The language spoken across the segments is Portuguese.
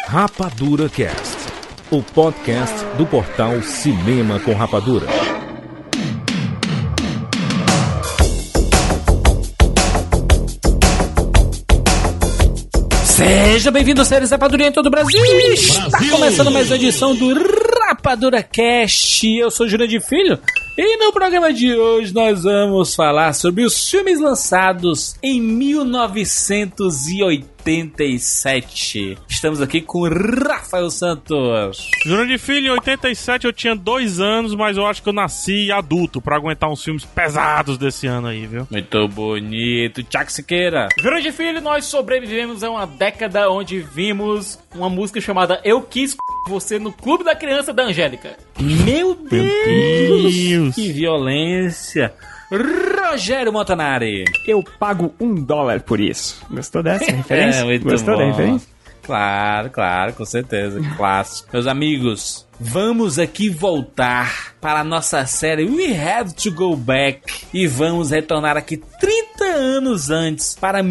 Rapadura Cast, o podcast do portal Cinema com Rapadura. Seja bem-vindo, séries Rapadura em todo o Brasil. Está começando mais uma edição do Rapadura Cast. Eu sou Jurandir Filho e no programa de hoje nós vamos falar sobre os filmes lançados em 1987. Estamos aqui com Rafael Santos. Jurandir Filho, em 87 eu tinha 2 anos, mas eu acho que eu nasci adulto pra aguentar uns filmes pesados desse ano aí, viu? Muito bonito. Thiago Siqueira. Jurandir Filho, nós sobrevivemos a uma década onde vimos uma música chamada Eu Quis Você no Clube da Criança da Angélica. Meu Deus! Que violência! Rogério Montanari. Eu pago $1 por isso. Gostou dessa referência? Gostou da referência? Claro, com certeza. Clássico. Meus amigos, vamos aqui voltar para a nossa série We Have to Go Back e vamos retornar aqui 30 anos antes, para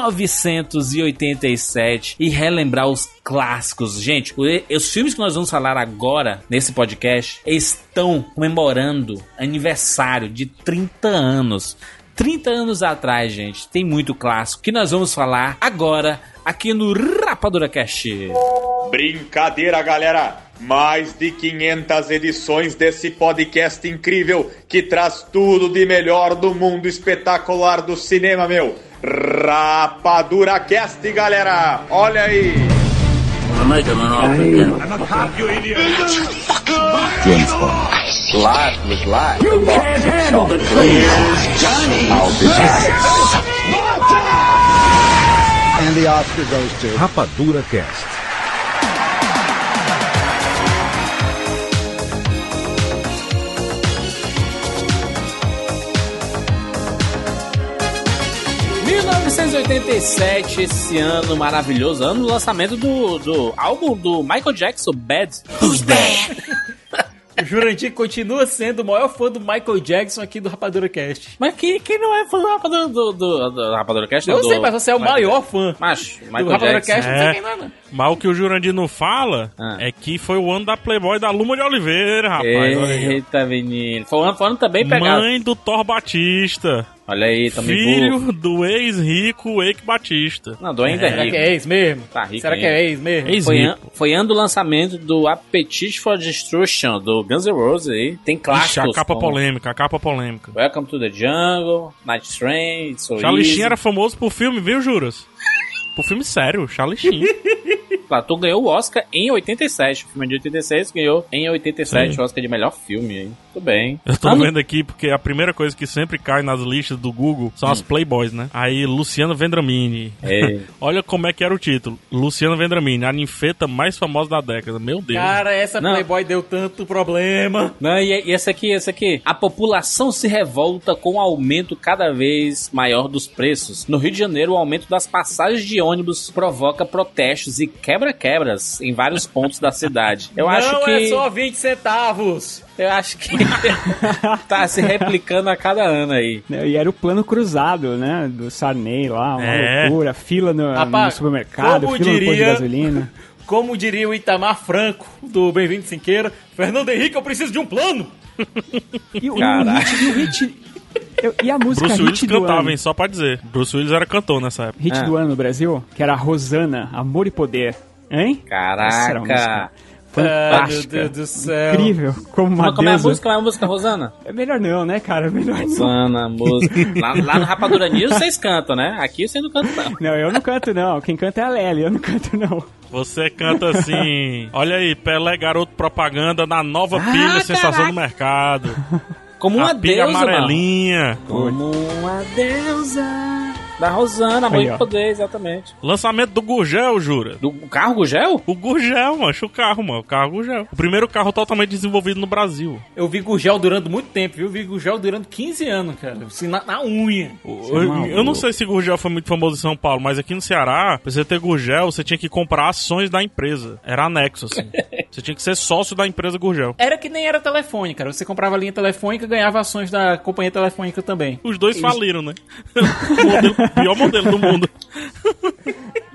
1987 e relembrar os clássicos. Gente, os filmes que nós vamos falar agora nesse podcast estão comemorando aniversário de 30 anos. 30 anos atrás, gente, tem muito clássico que nós vamos falar agora aqui no Rapadura Cast. Brincadeira, galera! Mais de 500 edições desse podcast incrível que traz tudo de melhor do mundo espetacular do cinema, meu! Rapadura Cast, galera! Olha aí! James Bond. Life was life. You can't handle the truth, Johnny. I'll be back. And the Oscar goes to Rapadura Cast. Em 1987, esse ano maravilhoso, ano do lançamento do álbum do Michael Jackson, Bad. Who's Bad? O Jurandir continua sendo o maior fã do Michael Jackson aqui do Rapadura Cast. Mas quem não é fã do Rapadura Cast? Eu sei, mas você é o maior fã. Macho, do Michael Rapadura Jackson. Cast, não sei quem não é, não. Mas o que o Jurandir não fala é que foi o ano da Playboy da Luma de Oliveira, rapaz. Eita, menino. Foi um ano também pegado. Mãe do Thor Batista. Olha aí, também filho burro. do ex-rico Eike Batista. Não, do ainda Será rico. que é ex mesmo? Tá rico. Será que é ex mesmo? Foi ano do lançamento do Appetite for Destruction, do Guns N' Roses aí. Tem clássicos. Ixi, a capa polêmica. Welcome to the Jungle, Night Train, Charlie Sheen era famoso por filme, viu, Juras? Por filme sério, Charlie Sheen. Platon ganhou o Oscar em 87. O filme de 86 ganhou em 87 Sim. o Oscar de melhor filme, hein? Tudo bem. Eu tô vendo aqui porque a primeira coisa que sempre cai nas listas do Google são as Playboys, né? Aí, Luciana Vendramini. Olha como é que era o título. Luciana Vendramini, a ninfeta mais famosa da década. Meu Deus. Cara, essa Não. Playboy deu tanto problema. Não, e esse aqui. A população se revolta com o aumento cada vez maior dos preços. No Rio de Janeiro, o aumento das passagens de ônibus provoca protestos e quebra-quebras em vários pontos da cidade. Eu acho que... Não é só 20 centavos. Eu acho que tá se replicando a cada ano aí. E era o plano cruzado, né? Do Sarney lá, uma loucura. Fila no supermercado, fila no posto de gasolina. Como diria o Itamar Franco, do Bem-vindo Sinqueira, Fernando Henrique, eu preciso de um plano. E a música Bruce Willis hit do cantava, ano. hein? Só pra dizer. Bruce Willis era cantor nessa época. Hit do ano no Brasil, que era a Rosana, Amor e Poder. Hein? Essa era uma música fantástica. Meu Deus do céu. Incrível. Como uma Como é a deusa. música? Como é a música, Rosana? É melhor não, né, cara? Melhor não. Rosana, música. Lá no Rapadura News vocês cantam, né? Aqui vocês não cantam, não. Não, eu não canto, não. Quem canta é a Lely, eu não canto, não. Você canta assim... Olha aí, Pelé, garoto propaganda na nova pilha sensação do mercado. Como uma a pilha deusa, amarelinha. Como uma deusa. Da Rosana, Amor Aí, e ó. Poder, exatamente. Lançamento do Gurgel, Jura. Do carro Gurgel? O Gurgel, mancho, o carro Gurgel. O primeiro carro totalmente desenvolvido no Brasil. Eu vi Gurgel durando muito tempo, viu? Eu vi Gurgel durando 15 anos, cara. Assim, na unha. Eu não sei se Gurgel foi muito famoso em São Paulo, mas aqui no Ceará, pra você ter Gurgel, você tinha que comprar ações da empresa. Era anexo, assim. Você tinha que ser sócio da empresa Gurgel. Era que nem era telefone, cara. Você comprava a linha telefônica e ganhava ações da companhia telefônica também. Os dois faliram, né? O pior modelo do mundo.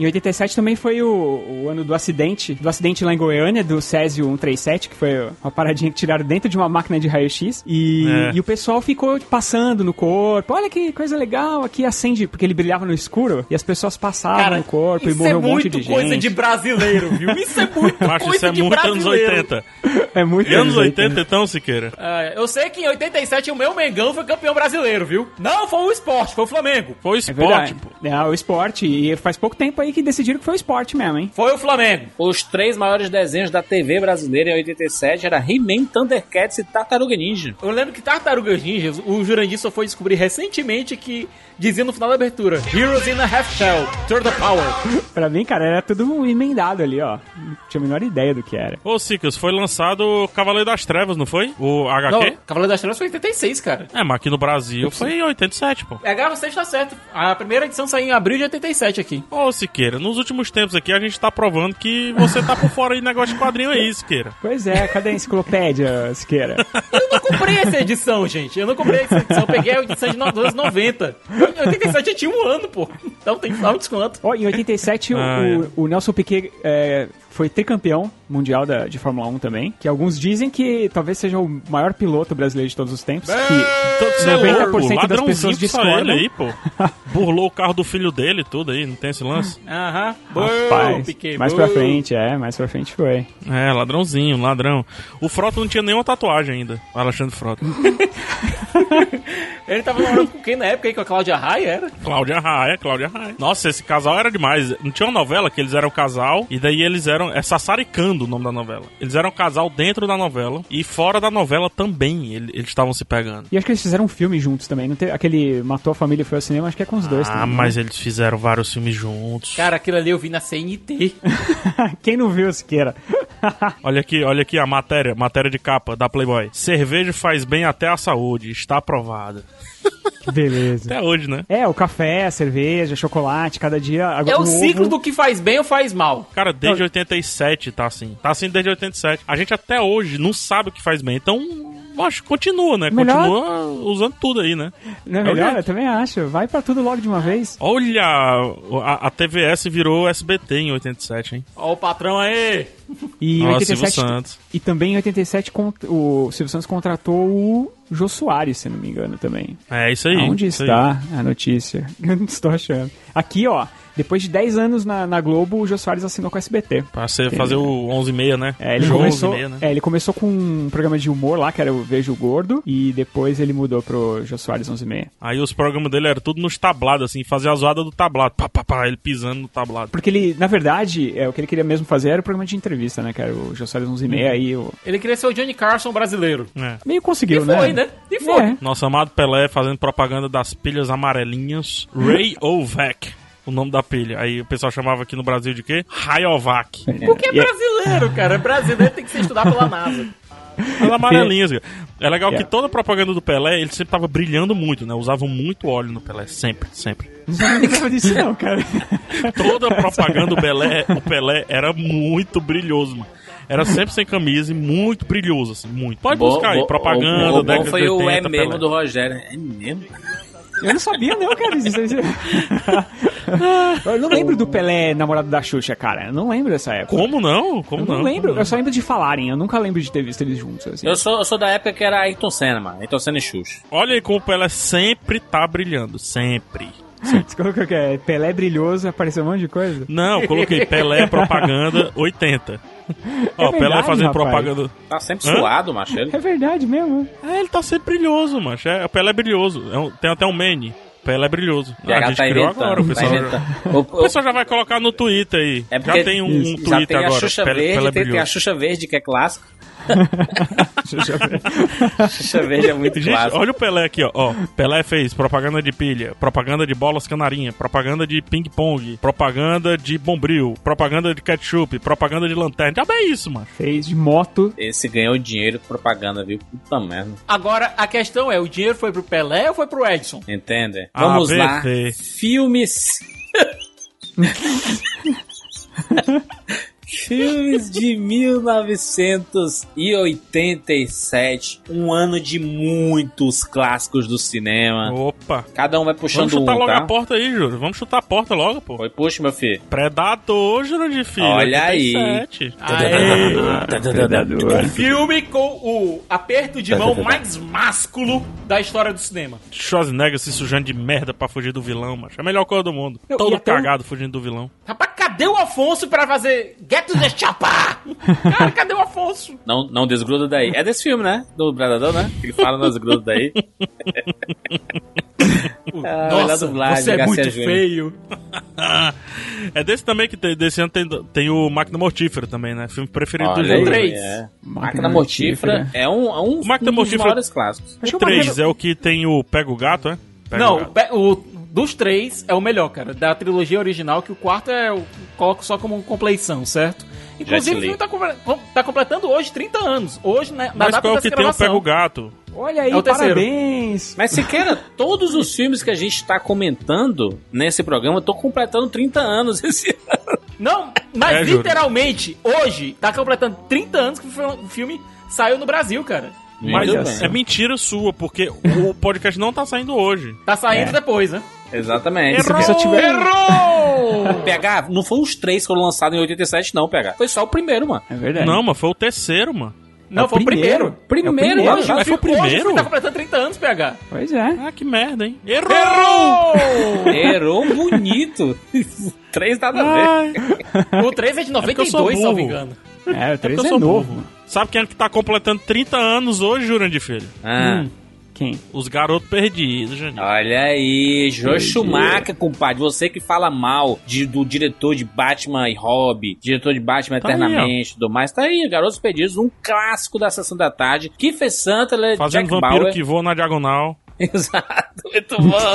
Em 87 também foi o ano do acidente lá em Goiânia, do Césio 137, que foi uma paradinha que tiraram dentro de uma máquina de raio-x. E o pessoal ficou passando no corpo. Olha que coisa legal, aqui acende, porque ele brilhava no escuro, e as pessoas passavam no corpo e morreu um monte de gente. Isso é muito coisa de brasileiro, viu? Isso é muito coisa de brasileiro. Anos 80. É muito e anos 80 então, Siqueira? Eu sei que em 87 o meu Mengão foi campeão brasileiro, viu? Não, foi o esporte, foi o Flamengo. Foi o esporte, pô. O esporte, e faz pouco tempo aí que decidiram que foi o esporte mesmo, hein? Foi o Flamengo. Os 3 maiores desenhos da TV brasileira em 87 era He-Man, Thundercats e Tartaruga Ninja. Eu lembro que Tartarugas Ninja, o Jurandir só foi descobrir recentemente que dizia no final da abertura: Heroes in a Half Shell, Turn the Power. Pra mim, cara, era tudo emendado ali, ó. Não tinha a menor ideia do que era. Ô, Sicas, foi lançado Cavaleiro das Trevas, não foi? O HQ? Não, Cavaleiro das Trevas foi em 86, cara. Mas aqui no Brasil foi em 87, pô. Você está certo. A primeira edição saiu em abril de 87 aqui. Ô, Siqueira, nos últimos tempos aqui a gente tá provando que você tá por fora aí de negócio de quadrinho aí, Siqueira. Pois é, cadê a enciclopédia, Siqueira? Eu não comprei essa edição, gente. Eu peguei a edição de 1990. Em 87 eu tinha um ano, pô. Então tem que dar um desconto. Em 87 o Nelson Piquet foi tricampeão mundial de Fórmula 1 também, que alguns dizem que talvez seja o maior piloto brasileiro de todos os tempos, que 90% das pessoas discordam. Aí, pô. Burlou o carro do filho dele e tudo aí, não tem esse lance? Aham. Rapaz, mais pra frente foi. Ladrãozinho, ladrão. O Frota não tinha nenhuma tatuagem ainda, o Alexandre Frota. Ele tava namorando com quem na época aí? Com a Cláudia Raia, era? Cláudia Raia. Nossa, esse casal era demais. Não tinha uma novela que eles eram casal, e daí eles eram... É Sassaricando o nome da novela. Eles eram casal dentro da novela, e fora da novela também eles estavam se pegando. E acho que eles fizeram um filme juntos também. Não teve, aquele Matou a Família e Foi ao Cinema, acho que é com os dois também. Mas eles fizeram vários filmes juntos. Cara, aquilo ali eu vi na CNT. Quem não viu, Siqueira? Olha aqui a matéria de capa da Playboy. Cerveja faz bem até à saúde, está aprovada. Que beleza. Até hoje, né? O café, a cerveja, chocolate, cada dia... É o ciclo do que faz bem ou faz mal. Cara, desde 87 tá assim. Tá assim desde 87. A gente até hoje não sabe o que faz bem. Então, acho que continua, né? Melhor... Continua usando tudo aí, né? Não é melhor? Eu também acho. Vai pra tudo logo de uma vez. Olha, a TVS virou SBT em 87, hein? Ó o patrão aí! E em 87, Silvio Santos. E também em 87 o Silvio Santos contratou o Jô Soares, se não me engano, também. É isso aí. Onde está a notícia? Eu não estou achando. Aqui, ó. Depois de 10 anos na Globo, o Jô Soares assinou com a SBT. Pra fazer o 11h30, né? Ele começou com um programa de humor lá, que era o Vejo Gordo, e depois ele mudou pro Jô Soares 11h30. Aí os programas dele eram tudo nos tablados, assim, fazia a zoada do tablado. Ele pisando no tablado. Porque ele, na verdade, o que ele queria mesmo fazer era o programa de entrevista, né? Que era o Jô Soares 11h30, aí Ele queria ser o Johnny Carson brasileiro. Meio conseguiu, né? E foi. Nosso amado Pelé fazendo propaganda das pilhas amarelinhas. Ray Ovec. O nome da pilha. Aí o pessoal chamava aqui no Brasil de quê? Rayovac. Porque é brasileiro, cara. Brasileiro tem que ser estudado pela NASA. As amarelinhas. É legal que toda a propaganda do Pelé, ele sempre tava brilhando muito, né? Usavam muito óleo no Pelé. Sempre. Não lembrava disso não, cara. Toda a propaganda do Pelé era muito brilhoso, mano. Era sempre sem camisa e muito brilhoso, assim, muito. Pode buscar aí, propaganda, década de 80. Foi o mesmo do Rogério. É mesmo? Eu não sabia não, cara. Eu não lembro do Pelé namorado da Xuxa, cara. Eu não lembro dessa época. Como não? Eu não lembro. Eu só lembro de falarem. Eu nunca lembro de ter visto eles juntos. Assim. Eu sou da época que era Ayrton Senna, mano. Ayrton Senna e Xuxa. Olha aí como o Pelé sempre tá brilhando. Sempre. Você colocou o que é? Pelé brilhoso, apareceu um monte de coisa? Não, eu coloquei Pelé propaganda 80. Ó, verdade, Pelé fazendo rapaz. Propaganda. Tá sempre suado, macho. É verdade mesmo. Ele tá sempre brilhoso, macho. O Pelé é brilhoso. Tem até um meme. Pelé é brilhoso. A gente criou agora. O pessoal já vai colocar no Twitter aí. Já tem um Twitter agora. Tem a Xuxa Verde, que é clássico. Xuxa Verde é muito clássico. Olha o Pelé aqui, ó. Pelé fez propaganda de pilha, propaganda de bolas canarinha, propaganda de ping-pong, propaganda de bombril, propaganda de ketchup, propaganda de lanterna. Já é isso, mano. Fez de moto. Esse ganhou dinheiro com propaganda, viu? Puta merda. Agora, a questão é, o dinheiro foi pro Pelé ou foi pro Edson? Entende? Vamos lá. Filmes... Filmes de 1987. Um ano de muitos clássicos do cinema. Opa. Cada um vai puxando Vamos chutar um, logo tá? a porta aí, Júlio. Vamos chutar a porta logo, pô. Foi, puxa, meu filho. Predador, Júlio de filho. Olha aí. 87. Filme com o aperto de mão mais másculo da história do cinema. Schwarzenegger se sujando de merda pra fugir do vilão, macho. É a melhor coisa do mundo. E Todo até cagado fugindo do vilão. Rapaz, cadê o Afonso pra fazer Get to the Chapa? Cara, cadê o Afonso? Não desgruda daí. É desse filme, né? Do Predador, né? Ele fala, não desgruda daí. Nossa, dublagem, você é Garcia muito Júnior. feio. É desse também que desse ano tem o Máquina Mortífera também, né? Filme preferido do Olha aí, Júlio. 3. Máquina Mortífera é um Máquina dos Mortífera- maiores clássicos. Acho O que o 3 Máquina- é o que tem o Pega o Gato, é? Pega Não, o Gato. dos 3 é o melhor, cara. Da trilogia original, que o quarto coloco só como compleição, certo? Inclusive, o Jet filme tá completando hoje 30 anos. Hoje, na Mas data qual é o dessa que tem o Pega o gravação. Gato? Olha aí, É o terceiro. parabéns. Mas, Siqueira, todos os filmes que a gente tá comentando nesse programa estão completando 30 anos esse ano. Não, mas É, Júlio. literalmente, hoje, tá completando 30 anos que o filme saiu no Brasil, cara. Mas Muito bem. é mentira sua, porque o podcast não tá saindo hoje. Tá saindo depois, né? Exatamente. Se a pessoa tiver... PH, não foi os 3 que foram lançados em 87, não, PH. Foi só o primeiro, mano. É verdade. Não, mas foi o terceiro, mano. Não, foi o primeiro. Primeiro, primeiro. hoje, Mas foi o Hoje o primeiro? filme tá completando 30 anos, PH. Pois é. Ah, que merda, hein? Errou! Errou bonito. 3 nada a ver. Ai, O 3 é de porque eu sou 92, salvo burro. engano. É, o 3 eu é sou novo. burro. Sabe quem é que tá completando 30 anos hoje, Jurandir Filho? Ah, Quem? Os Garotos Perdidos, Jurandir. olha aí, Joe Schumacher, compadre. Você que fala mal do diretor de Batman e Robin, diretor de Batman Tá aí, Eternamente e tudo mais. Tá aí, Garotos Perdidos, um clássico da Sessão da Tarde. Kiefer Sutherland, Fazendo Jack vampiro Bauer. que voa na diagonal. Exato, muito bom.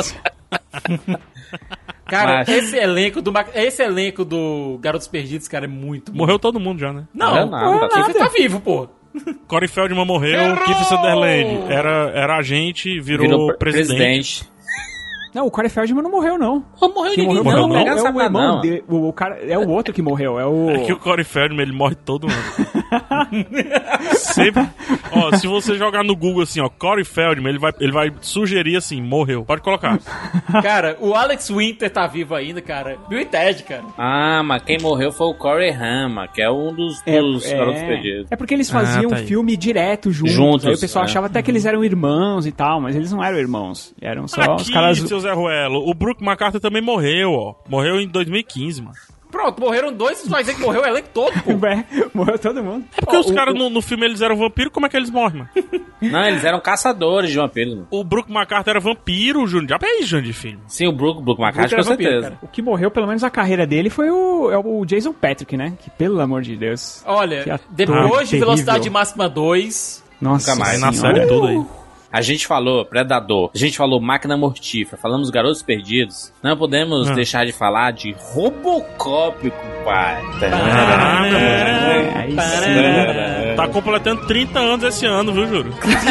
Cara, Mas- esse elenco do Garotos Perdidos, cara, é muito bom. Morreu todo mundo já, né? Não, Morreu nada, o Kiefer tá vivo, pô. Corey Feldman morreu, Kiefer Sutherland era agente, virou presidente. Não, o Corey Feldman não morreu, não. Não morreu Quem ninguém, morreu não, não. é Pega o essa irmão não. dele. O cara, é o outro que morreu. É o... É que o Corey Feldman, ele morre todo ano. Sempre. Ó, se você jogar no Google assim, ó, Corey Feldman, ele vai sugerir assim, morreu. Pode colocar. Cara, o Alex Winter tá vivo ainda, cara. Bill e Ted, cara. Ah, mas quem morreu foi o Corey Haim, que é um dos Garotos Perdidos. É porque eles faziam tá aí. filme direto juntos. Juntos, Aí o pessoal é. achava até que eles eram irmãos e tal, mas eles não eram irmãos. Eram só os Aqui, caras... seu Zé Ruelo, o Brooke McCarthy também morreu, ó. Morreu em 2015, mano. Pronto, morreram dois, isso vai dizer que morreu o elenco todo, pô. Morreu todo mundo. É porque os caras no filme eles eram vampiros, como é que eles morrem, mano? Não, eles eram caçadores de vampiros. Mano. O Brooke McCarthy era vampiro, Júnior. Já é isso, Júnior de filho. Sim, o Brooke McCarthy, com era vampiro, certeza. cara. O que morreu, pelo menos a carreira dele, foi o Jason Patrick, né? Que, pelo amor de Deus... que Olha, ator depois de terrível. Velocidade Máxima 2... Nossa Nunca mais. Aí na senhora. série tudo aí. A gente falou Predador, a gente falou Máquina Mortífera, falamos Garotos Perdidos. Não podemos deixar de falar de Robocop, compadre. Aí sim. Tá completando 30 anos esse ano, viu, Júlio?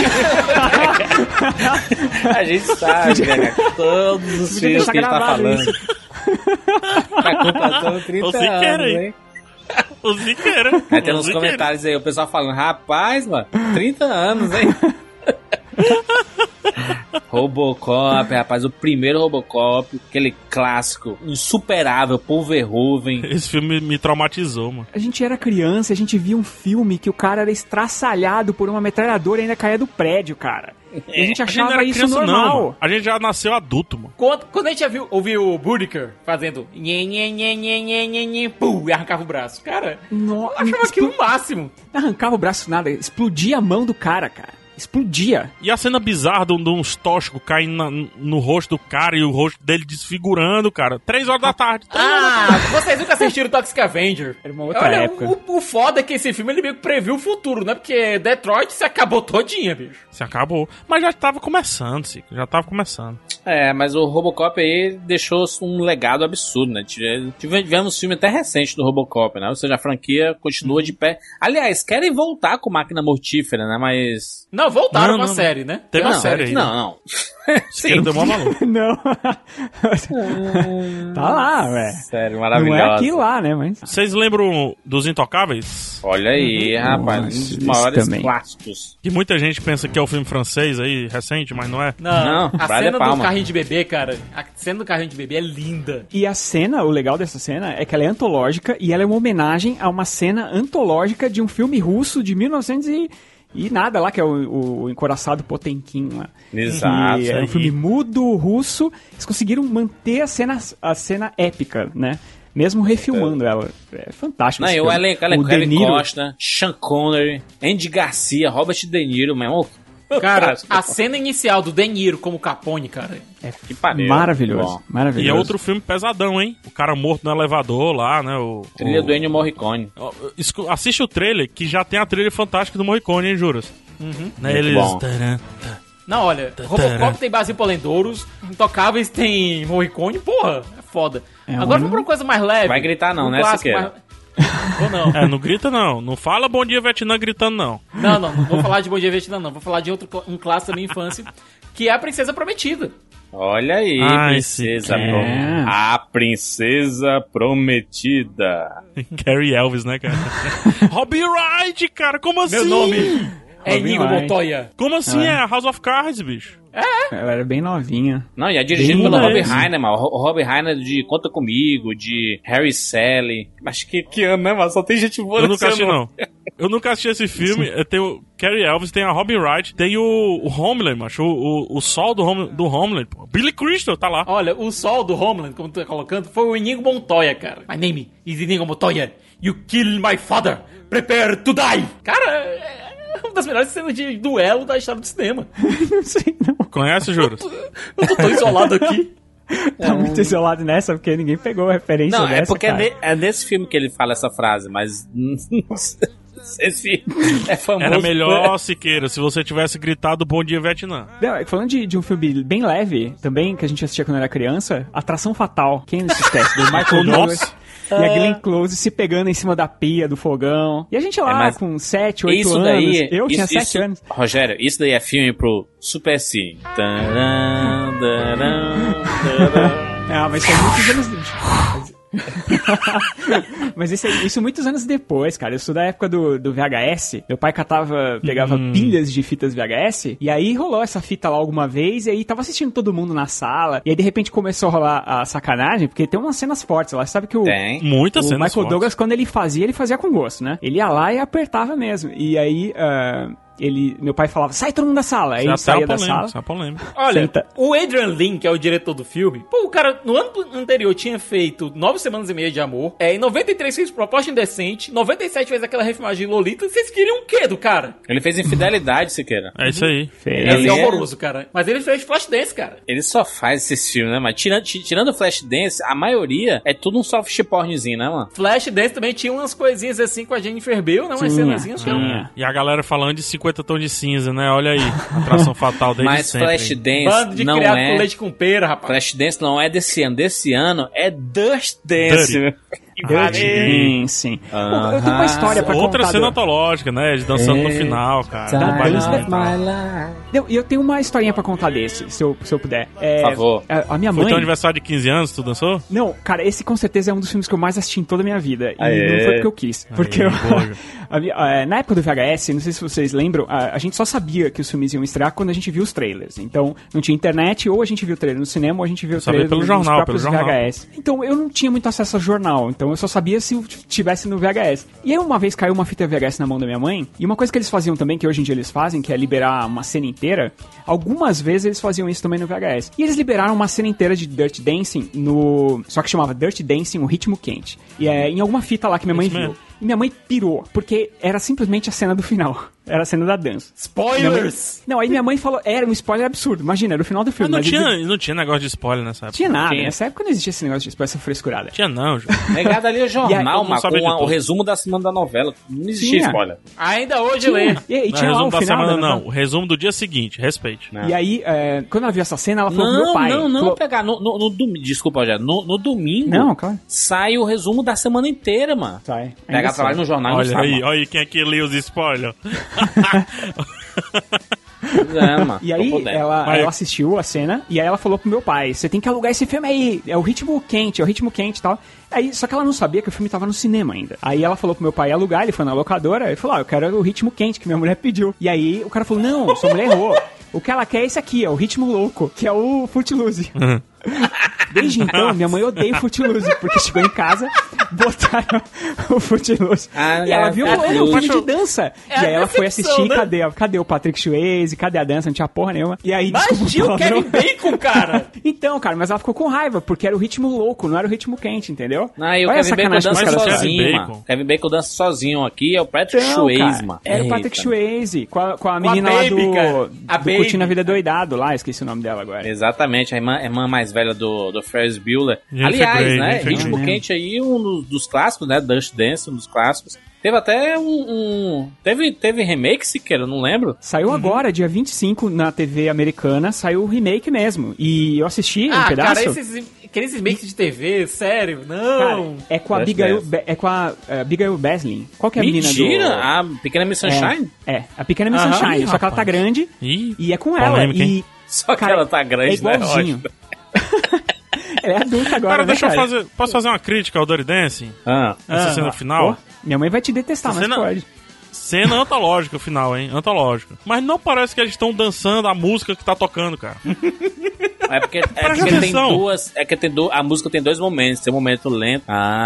A gente sabe, né? Todos os Podia filmes deixar que a gente tá gravado falando. isso. Tá completando 30 Você quer anos, aí. hein? O Ziqueira. Aí tem O nos Ziqueira. comentários aí o pessoal falando, rapaz, mano, 30 anos, hein? Robocop, rapaz, o primeiro Robocop, aquele clássico, insuperável, Paul Verhoeven. Esse filme me traumatizou, mano. A gente era criança, a gente via um filme que o cara era estraçalhado por uma metralhadora e ainda caía do prédio, cara. E a gente A gente não achava era isso criança, não, normal. mano. A gente já nasceu adulto, mano. Quando a gente já ouviu o Budiker fazendo pum, e arrancava o braço. Cara, No- achava aquilo o máximo. Não arrancava o braço nada, explodia a mão do cara, cara. Explodia. E a cena bizarra de uns tóxicos caindo no rosto do cara e o rosto dele desfigurando, cara. 3 horas da tarde. Vocês nunca assistiram Toxic Avenger? Era uma outra Olha, época. O foda é que esse filme ele meio que previu o futuro, né? Porque Detroit se acabou todinha, bicho. Se acabou. Mas já tava começando, Cico. Já tava começando. É, mas o Robocop aí deixou um legado absurdo, né? Tivemos filme até recente do Robocop, né? Ou seja, a franquia continua de pé. Aliás, querem voltar com Máquina Mortífera, né? Mas... Não, Não, voltaram com a série, né? Teve uma série aí. Não. Sim. Deu mó valor. Não. Tá lá, velho. Sério, maravilhoso. Não é aquilo lá, né? Mas... Vocês lembram dos Intocáveis? Olha aí, rapaz. Um dos maiores também. clássicos. Que muita gente pensa que é o filme francês aí, recente, mas não é. Não, a Brian cena De Palma. do carrinho de bebê, cara. A cena do carrinho de bebê é linda. E a cena, o legal dessa cena é que ela é antológica e ela é uma homenagem a uma cena antológica de um filme russo de 1900 e nada lá, que é o Encoraçado Potemkin lá. Exato. Que é um filme mudo, russo. Eles conseguiram manter a cena épica, né? Mesmo refilmando ela. É fantástico. Não, esse e o filme. elenco, O De Kevin Niro, Costa, Sean Connery, Andy Garcia, Robert De Niro, meu irmão. Cara, a cena inicial do De Niro como Capone, cara. Que pariu. maravilhoso. Bom. Maravilhoso. E é outro filme pesadão, hein? O cara morto no elevador lá, né? Trilha do Ennio Morricone. Assiste o trailer, que já tem a trilha fantástica do Morricone, hein, Juras? Né, eles... bom. Não, olha, Robocop tem Basil Polendouros, Intocáveis tem Morricone, porra, é foda. Agora vamos pra uma coisa mais leve. Vai gritar não, né, Siqueira? Ou não. Não grita não. Não fala Bom Dia Vietnã gritando não. Não vou falar de Bom Dia Vietnã, não. Vou falar de um clássico da minha infância, que é A Princesa Prometida. Olha aí, Princesa Prometida. A Princesa Prometida. Gary Elvis, né, cara? Robbie Wright, cara, como assim? Meu nome é Inigo Montoya. Como assim? É a House of Cards, bicho. Ela era bem novinha. Não, e é dirigido pelo Rob Reiner, mano. O Rob Reiner de Conta Comigo, de Harry Sally. Acho que ano, né, mano? Só tem gente boa Eu nesse nunca assisti, ano. não. Eu nunca assisti esse filme. Tem o Cary Elvis, tem a Robin Wright, tem o Homeland, macho. O sol do Homeland. Pô. Billy Crystal tá lá. Olha, o sol do Homeland, como tu tá colocando, foi o Inigo Montoya, cara. My name is Inigo Montoya. You kill my father. Prepare to die. Cara, é uma das melhores cenas de duelo da história do cinema. Não sei, não. Conhece, Juras? Eu tô tão isolado aqui. Tá muito isolado nessa, porque ninguém pegou a referência Não, dessa, é porque cara. é nesse filme que ele fala essa frase, mas... Esse é famoso. Era melhor, Siqueira, se você tivesse gritado Bom Dia Vietnã. Não, falando de um filme bem leve, também, que a gente assistia quando era criança, Atração Fatal. Quem não se esquece? Do Michael Douglas. E a Glenn Close se pegando em cima da pia do fogão. E a gente lá com 7, 8 isso anos. Daí, eu tinha 7 anos. Rogério, isso daí é filme pro Super Cine. Ah, mas foi muitos anos... Mas isso muitos anos depois, cara. Eu sou da época do VHS. Meu pai pegava pilhas de fitas VHS. E aí rolou essa fita lá alguma vez. E aí tava assistindo todo mundo na sala. E aí de repente começou a rolar a sacanagem. Porque tem umas cenas fortes lá. Você sabe que Muitas o cenas Michael fortes. Douglas, quando ele fazia com gosto, né? Ele ia lá e apertava mesmo. E aí... meu pai falava, sai todo mundo da sala. Aí ele saía da sala. Isso é polêmica. Olha, Senta. o Adrian Lyne, que é o diretor do filme, pô, o cara no ano anterior tinha feito 9 Semanas e Meia de Amor, em 93 fez Proposta Indecente, 97 fez aquela refilmagem de Lolita. Vocês queriam o quê do cara? Ele fez Infidelidade, Siqueira. É isso aí. Ele é horroroso, cara. Mas ele fez Flashdance, cara. Ele só faz esses filmes, né, mas tirando o Flashdance, a maioria é tudo um soft pornzinho, né, mano? Flashdance também tinha umas coisinhas assim com a Jennifer Bale, né? Umas cenazinhas que E a galera falando de 50 tons de cinza, né? Olha aí, Atração Fatal desde mas sempre. Flashdance bando de não criado é... com leite com pera, rapaz. Flashdance não é desse ano. Desse ano é Dust Dance. Sim. Eu tenho uma história pra Outra contar. cena antológica, né? Eles dançando no final, cara. E eu tenho uma historinha pra contar desse, se eu puder. Por favor. A minha Foi mãe... teu aniversário de 15 anos, tu dançou? Não, cara, esse com certeza é um dos filmes que eu mais assisti em toda a minha vida. E não foi porque eu quis. Porque na época do VHS, não sei se vocês lembram, a gente só sabia que os filmes iam estrear quando a gente viu os trailers. Então, não tinha internet, ou a gente viu o trailer no cinema, ou a gente viu o trailer pelo nos jornal, próprios pelo jornal. VHS. Então, eu não tinha muito acesso ao jornal. Então, eu só sabia se tivesse no VHS. E aí, uma vez caiu uma fita VHS na mão da minha mãe, e uma coisa que eles faziam também, que hoje em dia eles fazem, que é liberar uma cena inteira, algumas vezes eles faziam isso também no VHS. E eles liberaram uma cena inteira de Dirty Dancing só que chamava Dirty Dancing, o Ritmo Quente. E em alguma fita lá que minha mãe viu. E minha mãe pirou, porque era simplesmente a cena do final. Era a cena da dança. Spoilers! Não, aí minha mãe falou, era um spoiler absurdo. Imagina, era o final do filme. Mas não tinha negócio de spoiler nessa época. Tinha nada, Tinha. nessa época não existia esse negócio de spoiler, essa frescurada. Tinha não, Ju. Negado ali o jornal, não mas sabia de com o tudo. resumo da semana da novela. Não existia Tinha. spoiler. Ainda hoje lê. E Não, tinha lá resumo o da final. semana da- não. O resumo do dia seguinte, respeite. E aí, quando ela viu essa cena, ela falou pro meu pai. Não, falou, pegar. No domingo. Desculpa, Rogério. No domingo. Não, claro. Sai o resumo da semana inteira, mano. Sai. Pegar Ainda trabalho sai. no jornal e não Olha sabe, aí, mano. olha aí quem é que lê os spoilers. Mano. E aí ela assistiu a cena e aí ela falou pro meu pai, você tem que alugar esse filme aí, é o ritmo quente e tal. Aí, só que ela não sabia que o filme tava no cinema ainda. Aí ela falou pro meu pai alugar, ele foi na locadora e falou, eu quero o ritmo quente que minha mulher pediu. E aí o cara falou, não, sua mulher errou. O que ela quer é esse aqui, é o ritmo louco, que é o Footloose. Desde então, minha mãe odeia o Footloose, porque chegou em casa, botaram o Footloose. E ela viu o filme de dança. E aí ela foi assistir, né? Cadê o Patrick Swayze? Cadê a dança? Não tinha porra nenhuma. E aí, mas tinha o Kevin Bacon, cara! Então, cara, mas ela ficou com raiva, porque era o ritmo louco, não era o ritmo quente, entendeu? Não, e o Kevin Bacon dança sozinho, mano. Kevin Bacon dança sozinho aqui, é o Patrick Swayze, mano. Era o Patrick Swayze, com a menina lá do Curtindo a Vida Doidado lá, esqueci o nome dela agora. Exatamente, a irmã mais velha do Ferris Bueller. Aliás, né, ritmo quente aí, um dos clássicos, né, Dance Dance, um dos clássicos. Teve até Teve remake, sequer, eu não lembro. Saiu agora, dia 25, na TV americana, saiu o remake mesmo. E eu assisti um pedaço. Cara, aqueles remakes de TV, sério, não. Cara, é com a Abigail Breslin. Qual que é a menina do... Mentira, a Pequena Miss Sunshine? A Pequena Miss Sunshine, só que ela tá grande e é com ela. Só que ela tá grande, é igualzinho. Né? Ela é adulta agora, Posso fazer uma crítica ao Dirty Dancing? Essa cena final? Pô, minha mãe vai te detestar, mas pode. Cena antológica o final, hein? Antológica. Mas não parece que eles estão dançando a música que tá tocando, cara. É porque tem duas. A música tem dois momentos. Tem um momento lento.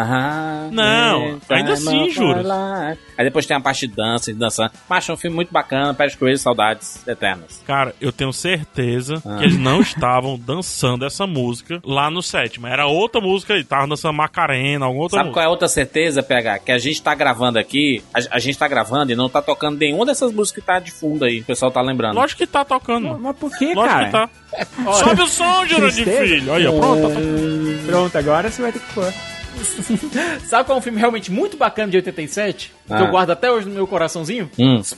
Não, ainda assim, juro. Aí depois tem a parte de dança, dançando. Mas é um filme muito bacana, Patrick Swayze, saudades eternas. Cara, eu tenho certeza que eles não estavam dançando essa música lá no set, mas era outra música aí, estavam dançando Macarena, alguma outra música. Sabe qual é a outra certeza, PH? Que a gente tá gravando aqui, a gente tá gravando e não tá tocando nenhuma dessas músicas que tá de fundo aí, o pessoal tá lembrando. Lógico que tá tocando. Mas por que, lógico cara? Que tá. Sobe o som, Jurandir Filho. Aí, ó, pronto. Pronto, agora você vai ter que pôr. Sabe qual é um filme realmente muito bacana de 87? Que eu guardo até hoje no meu coraçãozinho?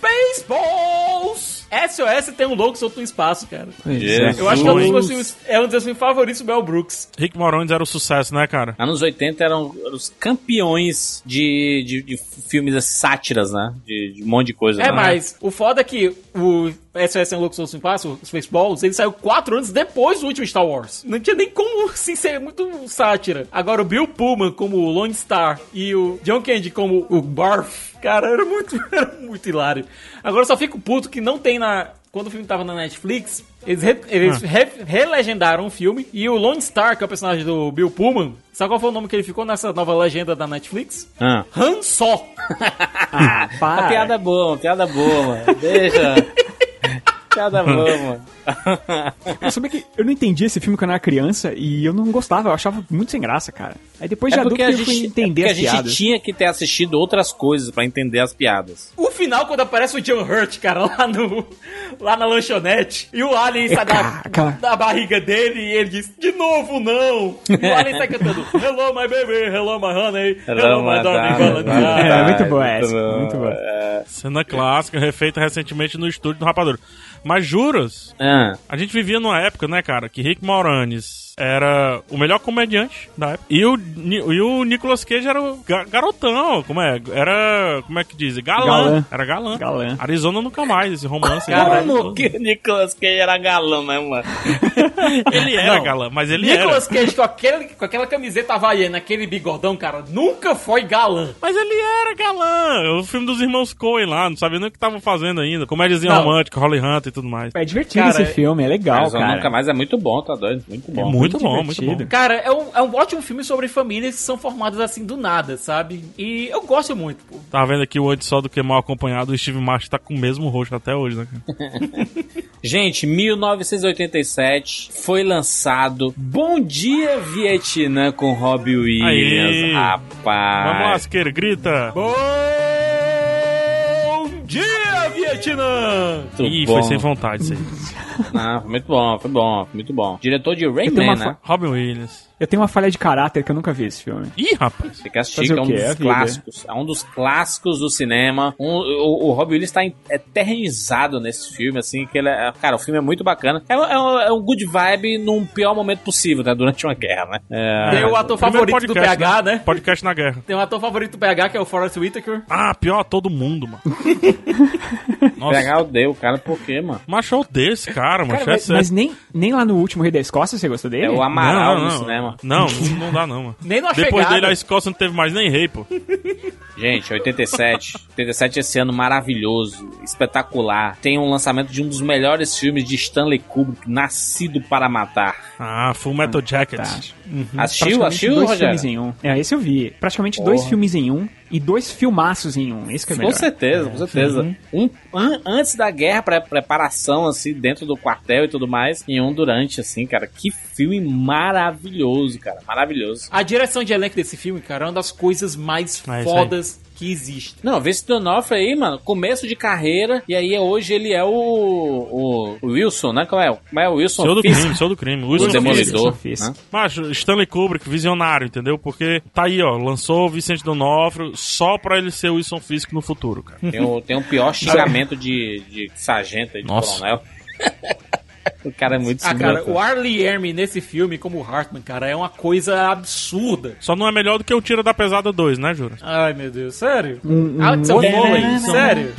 Spaceballs! SOS tem um louco solto no espaço, cara. Eu acho que é um dos meus filmes favoritos do Mel Brooks. Rick Moranis era um sucesso, né, cara? Anos 80 eram os campeões de filmes sátiras, né? De um monte de coisa. Né? Mas o foda é que o SOS tem um louco solto no espaço, o Spaceballs, ele saiu 4 anos depois do último Star Wars. Não tinha nem como, assim, ser muito sátira. Agora, o Bill Pullman como o Lone Star e o John Candy como o Barf, cara, era muito hilário. Agora eu só fico puto que não tem quando o filme tava na Netflix, eles relegendaram o filme e o Lone Star, que é o personagem do Bill Pullman, sabe qual foi o nome que ele ficou nessa nova legenda da Netflix? Han Solo. Para. Piada boa, mano. Deixa. Piada boa, mano. Eu sabia que eu não entendi esse filme quando eu era criança e eu não gostava, eu achava muito sem graça, cara. Aí depois de adulto eu fui entender as piadas. A gente tinha que ter assistido outras coisas pra entender as piadas. O final, quando aparece o John Hurt, cara, lá na lanchonete, e o Alien sai da barriga dele e ele diz, de novo não! E o Alien sai cantando, hello my baby, hello my honey, hello my darling Valentine. Muito boa essa, muito boa. Cena clássica, refeita recentemente no estúdio do Rapadura. Mas juras, a gente vivia numa época, né, cara, que Rick Moranis era o melhor comediante da época. E o Nicolas Cage era o garotão, como é que diz? Galã. Era galã. Arizona nunca mais, esse romance. Como que o Nicolas Cage era galã, né, mano? Ele era galã, mas ele Nicolas Cage com aquela camiseta havaiana, aquele bigodão, cara, nunca foi galã. Mas ele era galã. O filme dos irmãos Coen lá, não sabia nem o que estavam fazendo ainda. Comédiazinha romântica, Holly Hunter e tudo mais. É divertido esse filme, é legal, cara. Nunca mais é muito bom, tá doido? Muito bom. Muito bom. Cara, é um ótimo filme sobre famílias que são formadas assim do nada, sabe? E eu gosto muito, pô. Tá vendo aqui o Antes Só do Que Mal Acompanhado, o Steve Martin tá com o mesmo rosto até hoje, né, cara? Gente, 1987 foi lançado Bom Dia Vietnã com Robbie Williams. Rapaz. Vamos lá, Siqueira, grita. Bom Dia Vietnã! Ih, foi sem vontade isso aí. Não, muito bom. Diretor de Rayman, né? Robin Williams. Eu tenho uma falha de caráter que eu nunca vi esse filme. Ih, rapaz. Fica assistindo, é um dos clássicos. É um dos clássicos do cinema. O Robin Williams tá eternizado nesse filme, assim, que ele é... Cara, o filme é muito bacana. É um good vibe num pior momento possível, né? Durante uma guerra, né? Tem o ator favorito do PH, né? Podcast na guerra. Tem um ator favorito do PH, que é o Forrest Whitaker. Pior todo mundo, mano. Nossa. Pegar o D, o cara, por quê, mano? Macho, eu odeio esse cara, mano. Mas nem lá no último Rei da Escócia você gostou dele? É o Amaral não, no cinema. Não dá não, mano. Nem na Depois chegada. dele a Escócia não teve mais nem rei, pô. Gente, 87. 87 esse ano maravilhoso, espetacular. Tem um lançamento de um dos melhores filmes de Stanley Kubrick, Nascido para Matar. Ah, Full Metal Jacket. Assistiu, dois Rogério? filmes em um. Esse eu vi. Praticamente 2 filmes em um e 2 filmaços em um. Esse que é melhor. Com certeza. Antes da guerra, preparação, assim, dentro do quartel e tudo mais, e um durante, assim, cara. Que filme maravilhoso, cara. Maravilhoso. A direção de elenco desse filme, cara, é uma das coisas mais fodas que existe. Não, Vincent D'Onofrio aí, mano, começo de carreira, e aí hoje ele é o Wilson, né? Como é o Wilson? Senhor do crime. O Demolidor. Né? Mas Stanley Kubrick, visionário, entendeu? Porque tá aí, ó, lançou o Vincent D'Onofrio só pra ele ser o Wilson Fisk no futuro, cara. Tem um pior xingamento de sargento aí, de coronel. O cara é muito cara, o Arlie Ermey nesse filme, como o Hartman, cara, é uma coisa absurda. Só não é melhor do que o Tira da Pesada 2, né, Jura? Ai, meu Deus, sério? Alex Foley, sério?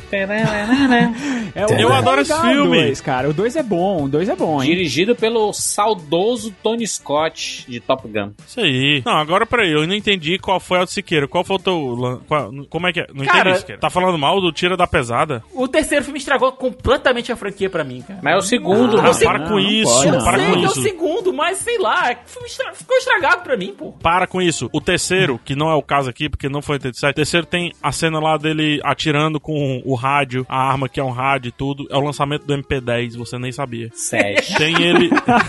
Eu adoro esse filme. O 2, cara. O 2 é bom, hein? Dirigido pelo saudoso Tony Scott, de Top Gun. Isso aí. Não, agora peraí, eu não entendi qual foi a do Siqueira. Qual foi o teu... Como é que é? Não entendi, Siqueira. Tá falando mal do Tira da Pesada? O terceiro filme estragou completamente a franquia pra mim, cara. Mas é o segundo, para com isso. Eu sei que é o segundo, mas sei lá, ficou estragado pra mim, pô. Para com isso. O terceiro, que não é o caso aqui, porque não foi 87, o terceiro tem a cena lá dele atirando com o rádio, a arma que é um rádio e tudo. É o lançamento do MP10, você nem sabia. Sério. Tem ele...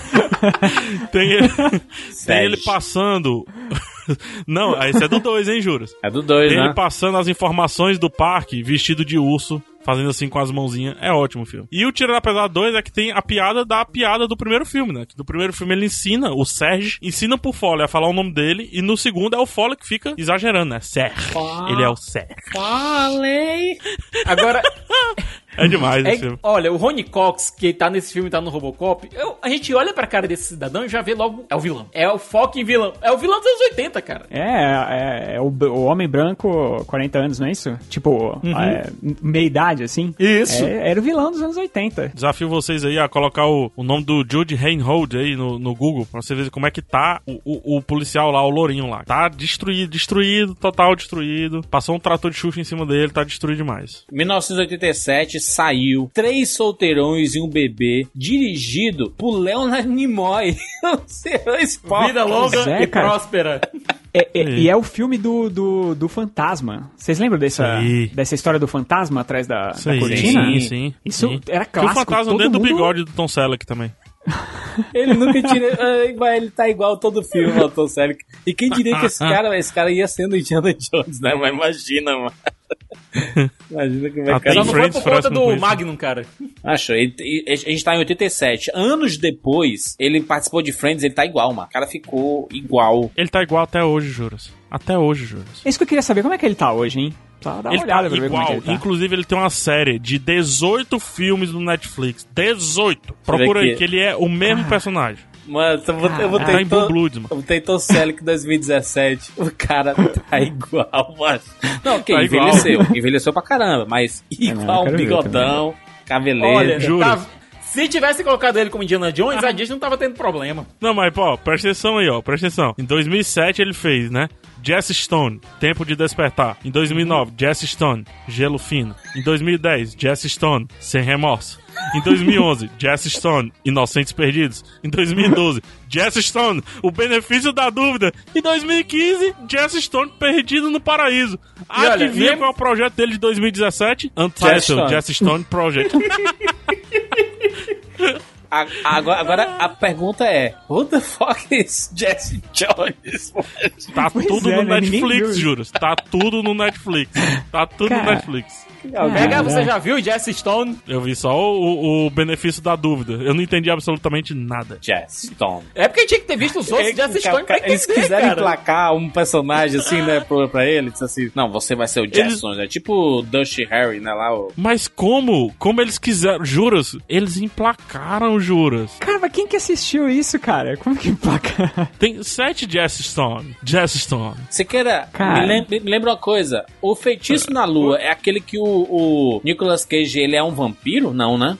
tem ele passando... Não, esse é do 2, hein, Juras? É do 2, né? Ele passando as informações do parque, vestido de urso, fazendo assim com as mãozinhas. É ótimo o filme. E o Tira da Pesada 2 é que tem a piada do primeiro filme, né? Que do primeiro filme ele ensina, o Serge, ensina pro Foley a falar o nome dele, e no segundo é o Foley que fica exagerando, né? Serge. Ele é o Serge. Falei! Agora... É demais esse filme. Olha, o Ronnie Cox, que tá nesse filme, tá no Robocop, a gente olha pra cara desse cidadão e já vê logo, é o vilão. É o fucking vilão. É o vilão dos anos 80, cara. É o homem branco, 40 anos, não é isso? Tipo, meia idade, assim. Isso. Era o vilão dos anos 80. Desafio vocês aí a colocar o nome do Jude Reinhold aí no Google, pra você ver como é que tá o policial lá, o lourinho lá. Tá destruído, total destruído. Passou um trator de Xuxa em cima dele, tá destruído demais. 1987 saiu 3 solteirões e um bebê, dirigido por Leonard Nimoy. Vida longa e próspera. E é o filme do fantasma. Vocês lembram dessa história do fantasma atrás da cortina? Sim. Isso era clássico. E o fantasma dentro do bigode do Tom Selleck também. Ele nunca tira. Ele tá igual todo filme, o Tom Selleck. E quem diria que esse cara ia sendo Indiana Jones, né? Mas imagina, mano. Imagina como é que Só não foi por conta do Magnum, cara. Acho, a gente tá em 87. Anos depois, ele participou de Friends, ele tá igual, mano. O cara ficou igual. Ele tá igual até hoje, Juras. Até hoje, Juras. É isso que eu queria saber, como é que ele tá hoje, hein? Dá uma olhada pra ver como é que ele tá. Inclusive, ele tem uma série de 18 filmes no Netflix. 18! Procura aí, que ele é o mesmo personagem. Mano, eu vou ter mano. Tom Selleck 2017. O cara tá igual, mano. Não, ok, tá envelheceu pra caramba, mas igual, bigodão, cabeleiro. Olha, juro. Se tivesse colocado ele como Indiana Jones, a Disney não tava tendo problema. Não, mas, pô, presta atenção aí, ó. Presta atenção. Em 2007 ele fez, né? Jesse Stone, Tempo de Despertar. Em 2009, Jesse Stone, Gelo Fino. Em 2010, Jesse Stone, Sem Remorso. Em 2011, Jesse Stone, Inocentes Perdidos. Em 2012, Jesse Stone, O Benefício da Dúvida. Em 2015, Jesse Stone, Perdido no Paraíso. Adivinha qual é o projeto dele de 2017? Untitled Jesse Stone Project. Agora a pergunta é: Who the fuck is Jesse Jones? Tá tudo no Netflix, Juras. Tá tudo no Netflix. Tá tudo no Netflix. Pega, você já viu Jesse Stone? Eu vi só o Benefício da Dúvida. Eu não entendi absolutamente nada. Jesse Stone. É porque tinha que ter visto os outros Jesse Stone pra entender, eles quiseram emplacar um personagem assim, né, pra ele. Disse assim, não, você vai ser o Jesse Stone. É tipo o Dusty Harry, né, lá. Mas como? Como eles quiseram? Juras, eles emplacaram, juras? Cara, mas quem que assistiu isso, cara? Como que placa? Tem 7 Jesse Stone. Você queira... Me lembra uma coisa. O Feitiço na Lua é aquele que o Nicolas Cage, ele é um vampiro? Não, né?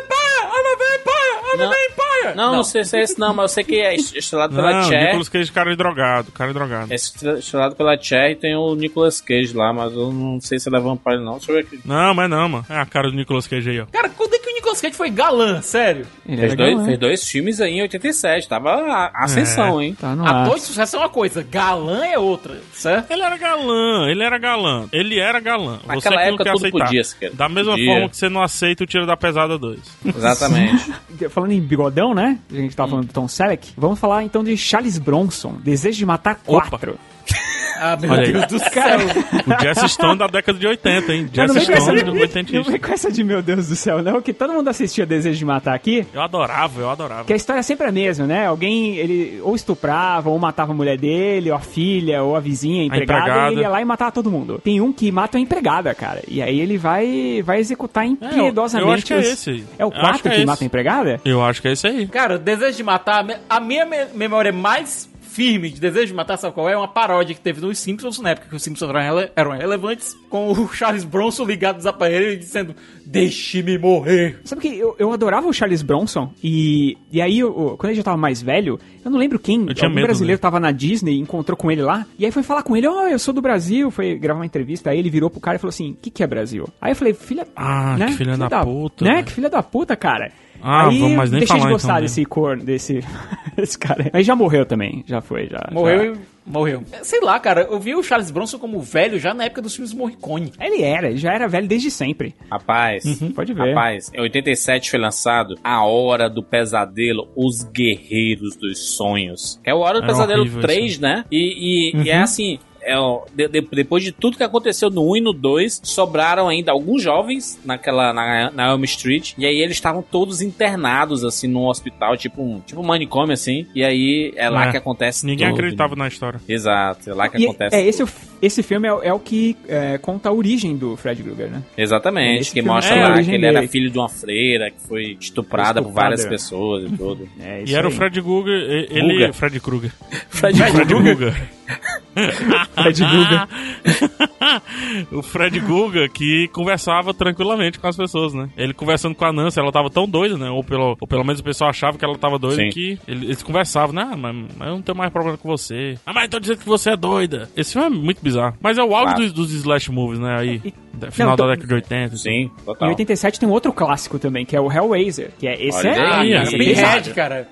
Não sei se é esse não, mas eu sei que é estrelado pela Cher. Nicolas Cage, cara drogado. É estrelado pela Cher e tem o Nicolas Cage lá, mas eu não sei se ele é vampiro não. Deixa eu ver aqui. Não, mas não, mano. É a cara do Nicolas Cage aí, ó. Cara, quando é que o Nicolas Cage foi galã? Sério? Fez dois filmes aí em 87. Tava a ascensão, hein? Tá no A ar. dois sucesso é uma coisa, galã é outra, certo? Ele era galã. Naquela época quer tudo aceitar. podia, Siqueira. Da mesma Podia. forma que você não aceita o Tiro da Pesada 2. Exatamente. Falando em bigodão, né? A gente tava falando do Tom Selleck. Vamos falar então de Charles Bronson, Desejo de Matar 4. Ah, meu Olha aí. Deus do céu. O Jesse Stone da década de 80, hein? Não Jesse vem com Stone do não 80. vem com essa de meu Deus do céu, não, que todo mundo assistia Desejo de Matar aqui. Eu adorava. Que a história é sempre a mesma, né? Alguém, ele ou estuprava, ou matava a mulher dele, ou a filha, ou a vizinha, a empregada. E ele ia lá e matava todo mundo. Tem um que mata a empregada, cara. E aí ele vai executar impiedosamente. eu acho que é esse. É o 4 que mata a empregada? Eu acho que é esse aí. Cara, Desejo de Matar, a minha memória mais firme de Desejo de Matar, sabe qual é? Uma paródia que teve nos Simpsons, na época que os Simpsons eram relevantes, com o Charles Bronson ligado nos aparelhos e dizendo, deixe-me morrer. Sabe que eu adorava o Charles Bronson, e aí, quando ele já tava mais velho, eu não lembro quem, algum brasileiro tava na Disney, encontrou com ele lá, e aí foi falar com ele, eu sou do Brasil, foi gravar uma entrevista, aí ele virou pro cara e falou assim, o que é Brasil? Aí eu falei, que filha da puta. Né? Que filha da puta, cara. Aí, mas nem deixei falar, de gostar então, desse desse cara. Mas já morreu também, já foi. Morreu. Sei lá, cara, eu vi o Charles Bronson como velho já na época dos filmes Morricone. Ele já era velho desde sempre. Rapaz, pode ver. Rapaz, em 87 foi lançado A Hora do Pesadelo, Os Guerreiros dos Sonhos. É o Hora do Pesadelo 3, isso, né? E é assim... depois de tudo que aconteceu no 1 e no 2, sobraram ainda alguns jovens na Elm Street, e aí eles estavam todos internados, assim, num hospital, tipo um manicômio, assim, e aí é lá que acontece ninguém tudo. acreditava na história. Exato, é lá que acontece esse filme é o que conta a origem do Fred Krueger, né? Exatamente, que mostra lá que ele era filho de uma freira, que foi estuprada por várias pessoas e tudo. E era o Fred Krueger, Fred Krueger. Fred Krueger. Fred Guga. O Fred Guga que conversava tranquilamente com as pessoas, né? Ele conversando com a Nancy, ela tava tão doida, né? Ou pelo menos o pessoal achava que ela tava doida. Sim. Que eles conversavam, né? Mas eu não tenho mais problema com você. Mas tô dizendo que você é doida. Esse filme é muito bizarro. Mas é o auge dos slash movies, né? Aí, final da década de 80. Sim, total. Em 87 tem um outro clássico também, que é o Hellraiser. Que é esse Pinhead, cara.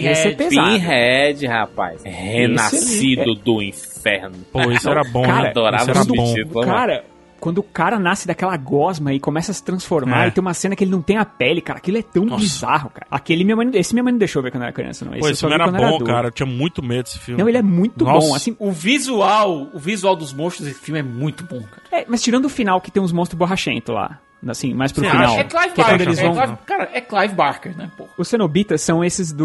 Pinhead, rapaz. Renascido do inferno. Pô, isso era bom, cara, adorava esse título. Cara, quando o cara nasce daquela gosma e começa a se transformar, e tem uma cena que ele não tem a pele, cara, aquilo é tão bizarro, cara. Esse minha mãe não deixou ver quando eu era criança, não. Pô, esse filme era bom, cara. Eu tinha muito medo desse filme. Não, ele é muito bom. Assim, o visual dos monstros desse filme é muito bom, cara. Mas tirando o final que tem uns monstros borracentos lá. Assim, mais pro final. É Clive Barker. Cara, é Clive Barker, né, pô? Os cenobitas são esses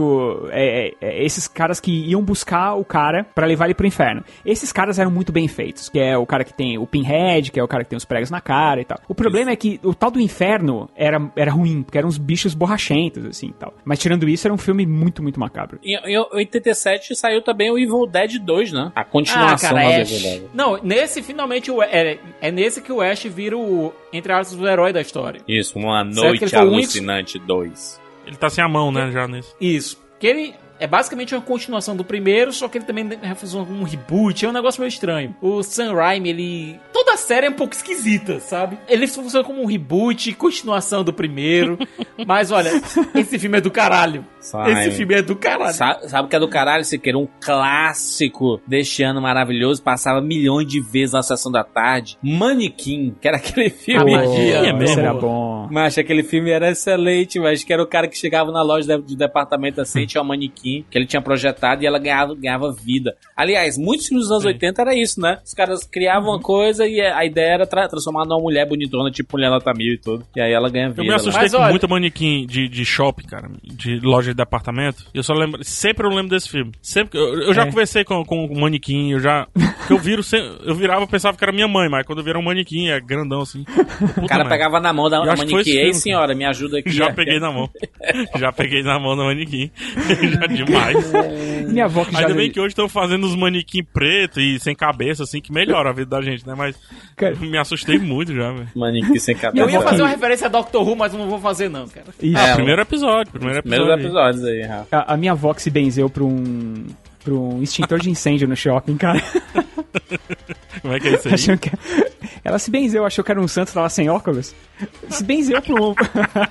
esses caras que iam buscar o cara pra levar ele pro inferno. Esses caras eram muito bem feitos, que é o cara que tem o Pinhead, que é o cara que tem os pregos na cara e tal. O problema é que o tal do inferno era ruim, porque eram uns bichos borrachentos, assim, e tal. Mas tirando isso, era um filme muito, muito macabro. Em 87 saiu também o Evil Dead 2, né? A continuação do Evil Dead. Não, nesse finalmente é nesse que o Ash vira o, entre aspas, o herói da história. Isso, Uma Noite Alucinante 2. Ele tá sem a mão, né, já nesse. Isso. Que ele é basicamente uma continuação do primeiro, só que ele também fez um reboot, é um negócio meio estranho. O Sam Raimi, toda a série é um pouco esquisita, sabe? Ele funciona como um reboot, continuação do primeiro, mas olha, esse filme é do caralho. Esse filme é do caralho. Sabe o que é do caralho? Você quer um clássico deste ano maravilhoso, passava milhões de vezes na sessão da tarde. Manequim, que era aquele filme. Era bom. Mas aquele filme era excelente, mas que era o cara que chegava na loja de departamento assim, tinha um manequim que ele tinha projetado e ela ganhava vida. Aliás, muitos filmes dos anos 80 era isso, né? Os caras criavam uma coisa e e a ideia era transformar numa mulher bonitona, tipo Mulher Nota 1000 e tudo. E aí ela ganha vida. Eu me assustei com muito manequim de shopping, cara, de loja de departamento. E eu só lembro, sempre eu lembro desse filme. Sempre, eu já conversei com um manequim, eu virava e pensava que era minha mãe, mas quando eu vira um manequim, é grandão assim. O cara pegava na mão da manequim, ei senhora, me ajuda aqui. Já peguei na mão. Já peguei na mão da manequim. Já demais. Minha avó que Ainda bem que hoje estão fazendo uns manequim preto e sem cabeça, assim, que melhora a vida da gente, né? Mas cara, me assustei muito já, velho. Manequim sem cabeça. Eu ia fazer uma referência a Doctor Who, mas não vou fazer não, cara. Primeiro episódio. Primeiros episódios aí, Rafa. A minha avó que se benzeu pra um extintor de incêndio no shopping, cara. Como é que é isso aí? Ela se benzeu, achou que era um santo, tava sem óculos. Se benzeu pra um...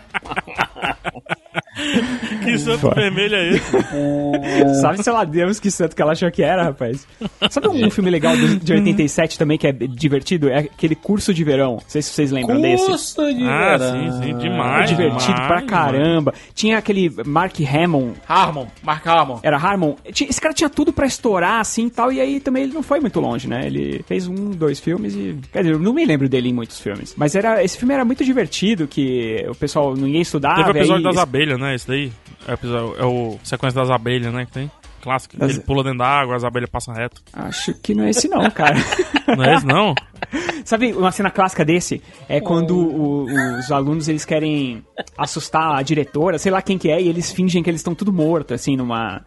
Que santo vermelho é esse? Sabe, sei lá, Deus, que santo que ela achou que era, rapaz. Sabe um filme legal de 87 também, que é divertido? É aquele Curso de Verão. Não sei se vocês lembram desse. Curso de Verão. Sim, demais. É divertido pra caramba. Mano. Tinha aquele Mark Harmon. Mark Harmon. Era Harmon. Esse cara tinha tudo pra estourar, assim, e tal, e aí também ele não foi muito longe, né? Ele fez 2 filmes e... Quer dizer, eu não me lembro dele em muitos filmes. Mas esse filme era muito divertido, que o pessoal, ninguém estudava. Teve o episódio das abelhas, né? Esse daí é o sequência das abelhas, né? Que tem. Clássico. Ele pula dentro da água, as abelhas passam reto. Acho que não é esse não, cara. Não é esse não? Sabe uma cena clássica desse? É quando os alunos, eles querem assustar a diretora, sei lá quem que é, e eles fingem que eles estão tudo morto, assim, numa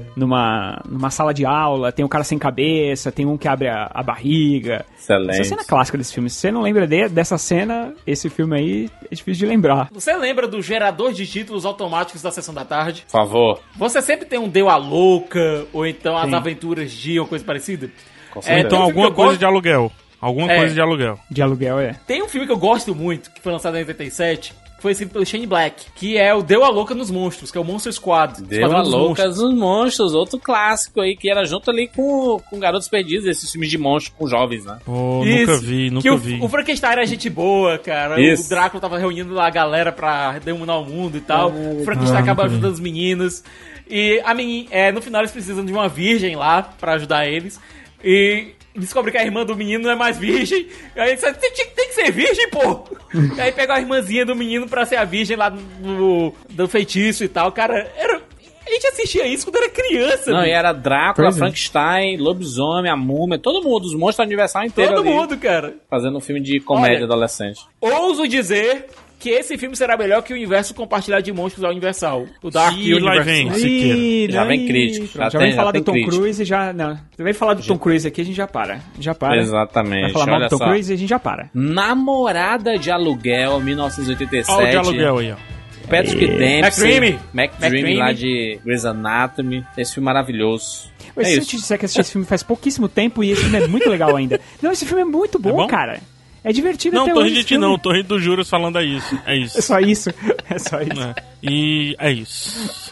sala de aula. Tem um cara sem cabeça, tem um que abre a barriga. Excelente. Essa cena clássica desse filme. Se você não lembra dessa cena, esse filme aí é difícil de lembrar. Você lembra do gerador de títulos automáticos da Sessão da Tarde? Por favor. Você sempre tem um Deu a Louca, ou então As Aventuras de, ou coisa parecida? Então alguma coisa de aluguel. Coisa de aluguel. De aluguel, é. Tem um filme que eu gosto muito, que foi lançado em 87, que foi escrito pelo Shane Black, que é o Deu a Louca nos Monstros, que é o Monster Squad. Deu a Louca nos Monstros, outro clássico aí, que era junto ali com Garotos Perdidos, esses filmes de monstros com jovens, né? Nunca vi. O Frankenstein era gente boa, cara. Isso. O Drácula tava reunindo lá a galera pra dominar o mundo e tal. O Frankenstein acaba ajudando os meninos. E no final eles precisam de uma virgem lá pra ajudar eles. E descobre que a irmã do menino não é mais virgem. Aí ele disse, tem que ser virgem, pô! E aí pega a irmãzinha do menino pra ser a virgem lá do feitiço e tal. Cara, a gente assistia isso quando era criança. Não, e era Drácula, Frankenstein, Lobisomem, a Múmia, todo mundo, os monstros da Universal inteiro. Todo mundo, cara. Fazendo um filme de comédia adolescente. Ouso dizer que esse filme será melhor que o universo compartilhado de monstros da Universal. O Dark Universe. Já vem crítico. Já vem falar do Tom Cruise e já... Não, vem falar do Tom Cruise aqui, a gente já para. Exatamente. Vai falar mal do Tom Cruise e a gente já para. Namorada de Aluguel, 1987. Olha o de aluguel aí, ó. Patrick Dempsey. McDreamy lá de Grey's Anatomy. Esse filme maravilhoso. Mas se eu te disser que assisti esse filme faz pouquíssimo tempo e esse filme é muito legal ainda. Não, esse filme é muito bom, cara. É divertido até hoje. Não, tô rindo de ti não, tô rindo do Juros falando isso. É isso. É só isso. É só isso. E é isso.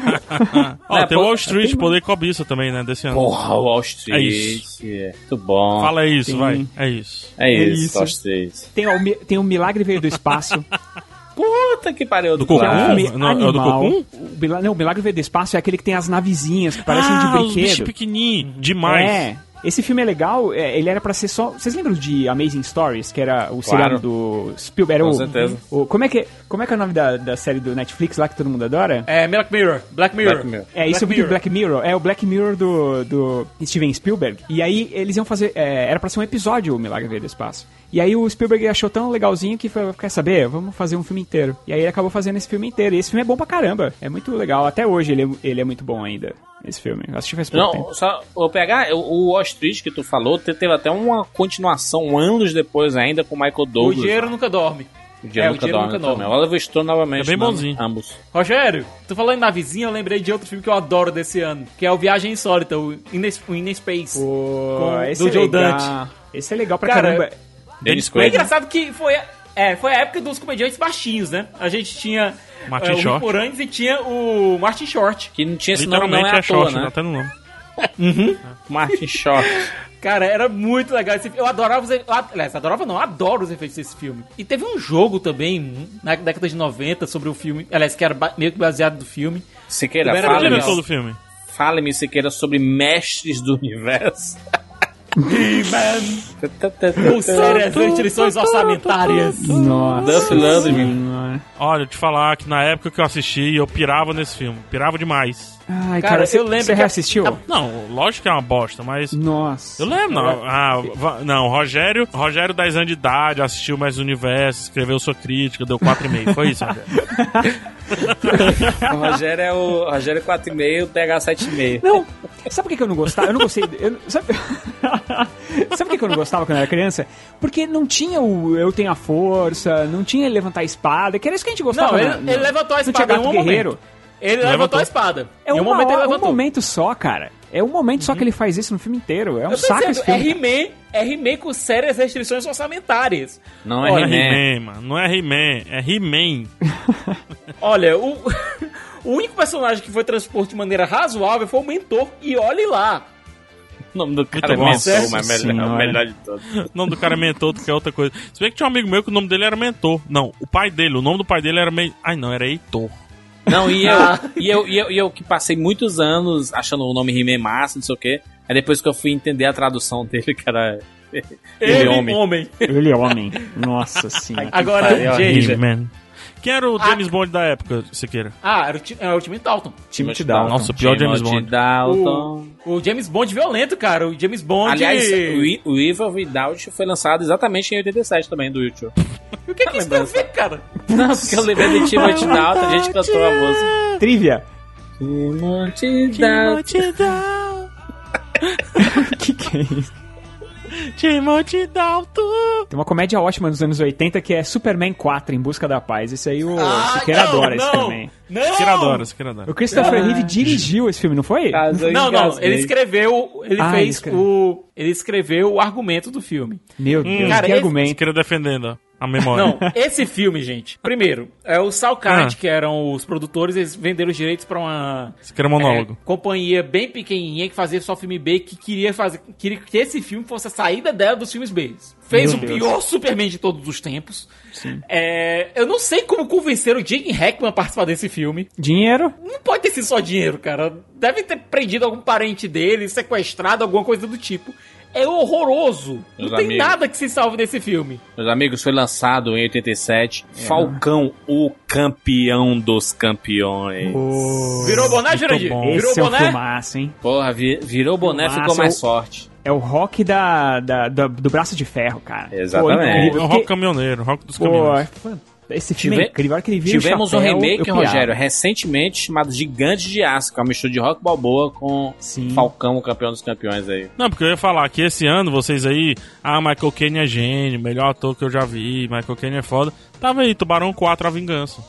Tem o Wall Street, Poder e Cobiça também, né, desse ano. Porra, Wall Street. É isso. Muito bom. Fala isso, vai. É isso. É isso, Wall Street. Tem o Milagre Veio do Espaço. Puta que pariu. Do Cocum? É o do Cocum? Não, o Milagre Veio do Espaço é aquele que tem as navezinhas que parecem de brinquedo. Os bichos pequenininhos. Demais. Esse filme é legal, ele era pra ser só... Vocês lembram de Amazing Stories, que era o seriado do Spielberg? Com certeza. Como é que é o nome da série do Netflix lá que todo mundo adora? É Black Mirror. Isso é o Black Mirror. É o Black Mirror do Steven Spielberg. E aí eles iam fazer... era pra ser um episódio o Milagre Veio do Espaço. E aí o Spielberg achou tão legalzinho que falou, quer saber? Vamos fazer um filme inteiro. E aí ele acabou fazendo esse filme inteiro. E esse filme é bom pra caramba. É muito legal. Até hoje ele é muito bom ainda, esse filme. Eu assisti faz pouco tempo. Só vou pegar o Wall Street que tu falou, teve até uma continuação anos depois ainda com o Michael Douglas. O Dinheiro Nunca Dorme. O Dinheiro Nunca Dorme. Oliver Stone novamente. É bem bonzinho. Ambos. Rogério, tu falou em navezinha, eu lembrei de outro filme que eu adoro desse ano, que é o Viagem Insólita, o In Space. Do Joe Dante. Esse é legal pra caramba. É engraçado que foi a época dos comediantes baixinhos, né? A gente tinha Martin o Short Moranes e tinha o Martin Short. Que não tinha esse nome, não é à toa, Short, né? Até no nome. Martin Short. Cara, era muito legal esse filme. Eu adorava adoro os efeitos desse filme. E teve um jogo também, na década de 90, sobre o filme, aliás, que era meio que baseado no filme. Siqueira, fale-me, Siqueira, sobre Mestres do Universo. He-Man! Com sérias restrições orçamentárias. Nossa. Olha, te falar que na época que eu assisti, eu pirava nesse filme. Pirava demais. Ai, cara, eu lembro você que- reassistiu? Não, lógico que é uma bosta, mas... Nossa. Eu lembro, não. Rogério, 10 anos de idade, assistiu Mais Universo, escreveu sua crítica, deu 4,5. Foi isso, Rogério. O Rogério é o Rogério 4,5, o TH 7,5. Não, sabe por que eu não gostava? Eu não gostei. Sabe por que eu não gostava quando eu era criança? Porque não tinha o Eu Tenho a Força, não tinha ele levantar a espada, que era isso que a gente gostava. Não, ele levantou a Não tinha espada em Gato um Guerreiro. momento. Ele levantou a espada. É em um uma momento ele hora, um levantou. momento só, cara. É um momento só que ele faz isso no filme inteiro. É um Eu tô saco dizendo, esse filme. é He-Man com sérias restrições orçamentárias. Não é Não é He-Man. He-Man, mano. Não é He-Man, é He-Man. Olha, o único personagem que foi transporte de maneira razoável foi o Mentor. E olhe lá. O nome do cara é bom. Mentor, mas é o Senhora. melhor de todos. O nome do cara é Mentor, que é outra coisa. Se bem que tinha um amigo meu que o nome dele era Mentor. Não, o pai dele, o nome do pai dele era meio... Ai, não, era Heitor. Não, e eu que passei muitos anos achando o nome He-Man massa, não sei o quê. Aí depois que eu fui entender a tradução dele, que era... Ele homem. Ele é homem. Nossa senhora. Agora, gente... He-Man. Quem era o James Bond da época, Siqueira? Era o Timothy Dalton. Timothy Dalton. Nossa, o pior James Timothy Bond. Dalton. O James Bond violento, cara. O James Bond... Aliás, o Evil Without foi lançado exatamente em 87 também, do YouTube. O que isso tem a ver, cara? Não, porque eu lembrei de Timothy Dalton, a gente cantou a música. Trivia. Timothy Dalton. O que é isso? Timothy Dalton. Tem uma comédia ótima dos anos 80 que é Superman 4, Em Busca da Paz. Esse aí o Siqueira adora esse também. Siqueira adora, Siqueira adora. O Christopher Reeve dirigiu esse filme, não foi? Não. Ele escreveu... Ele escreveu o argumento do filme. Meu Deus, cara, que esse- argumento. Siqueira defendendo ó, a memória. Não, esse filme, gente. Primeiro, o Salcard, que eram os produtores, eles venderam os direitos pra uma Siqueira monólogo. companhia bem pequenininha que fazia só filme B, que queria que esse filme fosse a saída dela dos filmes B. Fez Meu o Deus. pior Superman de todos os tempos. Eu não sei como convenceram o Gene Hackman a participar desse filme. Dinheiro? Não pode ter sido só dinheiro, cara. Deve ter prendido algum parente dele, sequestrado, alguma coisa do tipo. É horroroso. Meus não tem amigos. nada que se salve nesse filme. Meus amigos, foi lançado em 87. Falcão, o campeão dos campeões. Virou boné, Jurandir? bom. Virou Esse é um boné? filmaço, hein? Porra, virou boné, Nossa, ficou mais forte. É o rock do braço de ferro, cara. Exatamente. Pô, É incrível. o rock caminhoneiro, o rock dos caminhões. Esse filme é incrível. A hora que ele vira o Tivemos um chapéu, remake, eu pirava. Rogério, recentemente, chamado Gigante de Aço, que é uma mistura de Rock Balboa com Sim. Falcão, o campeão dos campeões aí. Não, porque eu ia falar que esse ano, vocês aí... Michael Caine é gênio, melhor ator que eu já vi, Michael Caine é foda. Tava aí, Tubarão 4, A Vingança.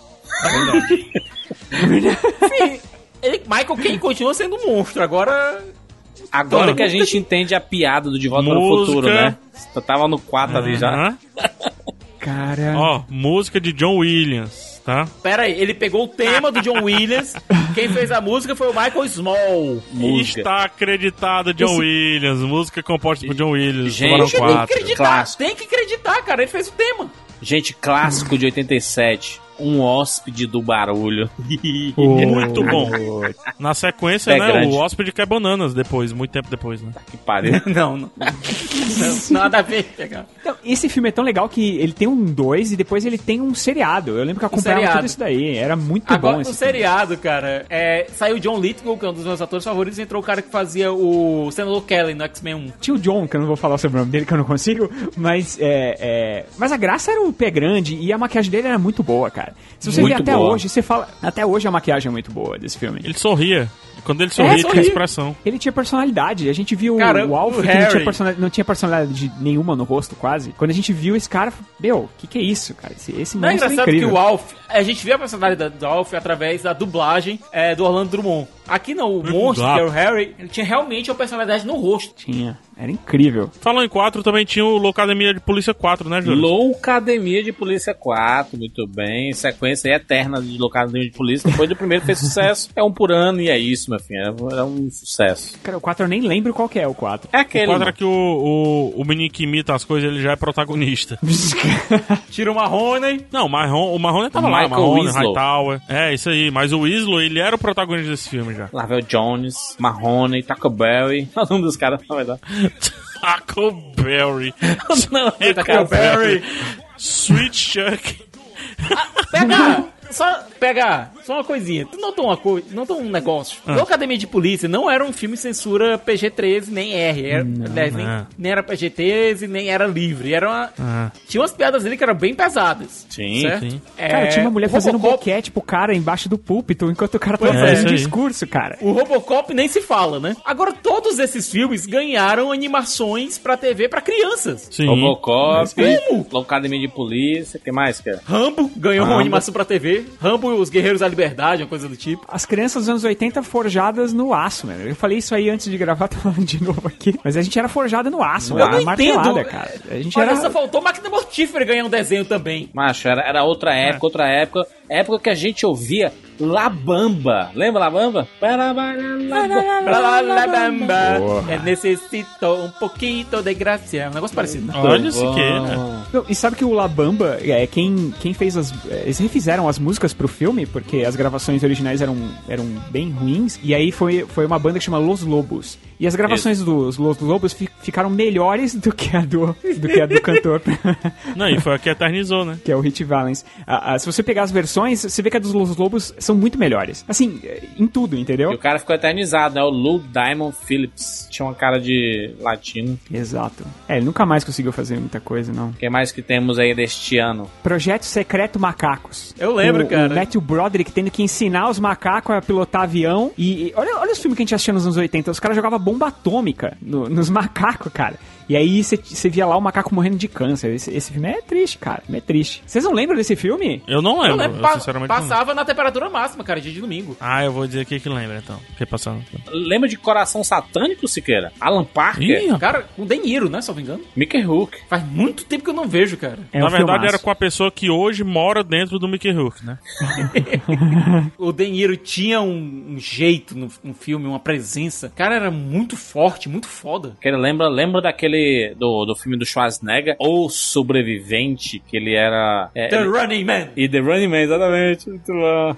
Michael Caine continua sendo um monstro. Agora Agora que a gente entende a piada do De Volta para o Música. Futuro, né? Você tava no 4 ali já. Aham. Cara... Ó, música de John Williams, tá? Pera aí, ele pegou o tema do John Williams. Quem fez a música foi o Michael Small. Música. Está acreditado John Williams, música composta por John Williams, Gente, Tubarão Tem que 4. acreditar, Clássico. tem que acreditar, cara. Ele fez o tema. Gente, clássico de 87. Um hóspede do barulho. Muito bom. Na sequência, É né, grande. o Hóspede quer bananas depois, muito tempo depois, né? Que pariu. Não. Nada a ver, cara. Então, esse filme é tão legal que ele tem um 2 e depois ele tem um seriado. Eu lembro que eu acompanhava seriado. tudo isso daí. Era muito Agora, bom no esse filme. seriado, cara, saiu John Lithgow, que é um dos meus atores favoritos, e entrou o cara que fazia o Senador Kelly no X-Men 1. Tinha o John, que eu não vou falar sobre o nome dele, que eu não consigo, mas mas a graça era o pé grande e a maquiagem dele era muito boa, cara. Se você Muito ver até boa. hoje, você fala... Até hoje a maquiagem é muito boa desse filme. Ele sorria. E quando ele sorria, tinha sorria. expressão. Ele tinha personalidade. A gente viu Cara, o Alf, o que Harry. não tinha personalidade nenhuma no rosto, quase. Quando a gente viu esse cara, meu, o que é isso, cara? Esse Não é monstro é engraçado incrível. que o Alf, a gente vê a personalidade do Alf através da dublagem do Orlando Drummond. Aqui não, o monstro, que era o Harry, ele tinha realmente uma personalidade no rosto. Tinha. Era incrível. Falando em 4, também tinha o Loucademia de Polícia 4, né, Júlio? Loucademia de Polícia 4, muito bem. Sequência aí eterna de Loucademia de Polícia. Depois do primeiro fez sucesso. É um por ano e é isso, meu filho. É um sucesso. Cara, o 4 eu nem lembro qual que é o 4. É O aquele. 4 é que o menino que imita as coisas, ele já é protagonista. Tira o Marrone. Não, o Marrone tava lá, Michael Marrone, Winslow. Hightower. É, isso aí. Mas o Winslow, ele era o protagonista desse filme já. Lavelle Jones, Marrone, Taco Bell. Olha o nome dos caras, na verdade. Huckleberry. Não, Huckleberry. Sweet Chuck. Pega só uma coisinha. Tu notou um negócio? No Academia de Polícia não era um filme censura PG-13 nem R. Nem era PG-13, nem era livre. Tinha umas piadas ali que eram bem pesadas. Sim. Cara, tinha uma mulher fazendo um boquete pro cara embaixo do púlpito enquanto o cara tava fazendo um discurso, cara. O Robocop nem se fala, né? Agora, todos esses filmes ganharam animações pra TV pra crianças. Sim. Robocop, Academia de Polícia, o que mais, cara? Rambo ganhou uma animação pra TV. Rambo e os Guerreiros da Liberdade, uma coisa do tipo. As crianças dos anos 80 forjadas no aço, mano. Eu falei isso aí antes de gravar, tô falando de novo aqui. Mas a gente era forjada no aço, eu não martelada, entendo. Cara. A gente Olha, só faltou Máquina Mortífera ganhar um desenho também. Macho, era outra época. Época que a gente ouvia La Bamba. Lembra La Bamba? La Bamba. Necessito um pouquinho de graça. É um negócio parecido, né? Olha isso que, né? Não, e sabe que o La Bamba, quem fez eles refizeram as músicas pro filme, porque as gravações originais eram bem ruins, e aí foi uma banda que chama Los Lobos. E as gravações dos Los Lobos ficaram melhores do que a do cantor. Não, e foi a que eternizou, né? Que é o Rich Valens. Se você pegar as versões, você vê que a dos Los Lobos são muito melhores. Assim, em tudo, entendeu? E o cara ficou eternizado, né? O Lou Diamond Phillips. Tinha uma cara de latino. Exato. Ele nunca mais conseguiu fazer muita coisa, não. O que mais que temos aí deste ano? Projeto Secreto Macacos. Eu lembro, cara. O Matthew Broderick tendo que ensinar os macacos a pilotar avião. E olha os filmes que a gente assistia nos anos 80. Os caras jogavam bomba atômica nos macacos, cara. E aí você via lá o macaco morrendo de câncer. Esse filme é triste, cara. É triste. Vocês não lembram desse filme? Eu não lembro. Eu sinceramente passava na temperatura máxima, cara, dia de domingo. Eu vou dizer aqui que lembra, então. Porque passando. Lembra de Coração Satânico, Siqueira? Alan Parker? Cara, com De Niro, né, se eu não me engano? Mickey Rourke. Faz muito tempo que eu não vejo, cara. Na verdade, era com a pessoa que hoje mora dentro do Mickey Rourke, né? O De Niro tinha um jeito no filme, uma presença. Cara, era muito forte, muito foda. Lembra daquele do filme do Schwarzenegger, O Sobrevivente, que ele era... Running Man. E The Running Man, exatamente. Muito bom.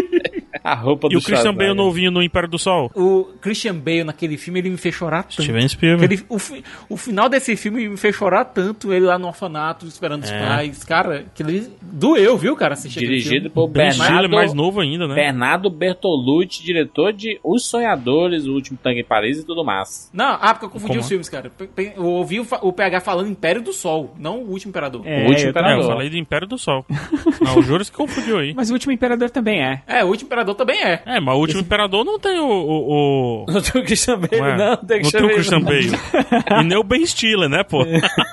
A roupa do E o Christian Bale novinho no Império do Sol. O Christian Bale naquele filme, ele me fez chorar tanto. Steven Spielberg. O final desse filme me fez chorar tanto, ele lá no orfanato, esperando os pais. Cara, aquele doeu, viu, cara? Dirigido por Bernardo... mais novo ainda, né? Bernardo Bertolucci, diretor de Os Sonhadores, O Último Tango em Paris e tudo mais. Não, porque eu confundi os filmes, cara. Eu ouvi o PH falando Império do Sol, não O Último Imperador. O Último Imperador. Eu falei do Império do Sol. Não, o Juros que confundiu aí. Mas o Último Imperador também é. O Último Imperador também é. Mas o Último Imperador não tem o... Não tem o Christian Bale, não. Tem o Christian Bale. E nem o Ben Stiller, né, pô?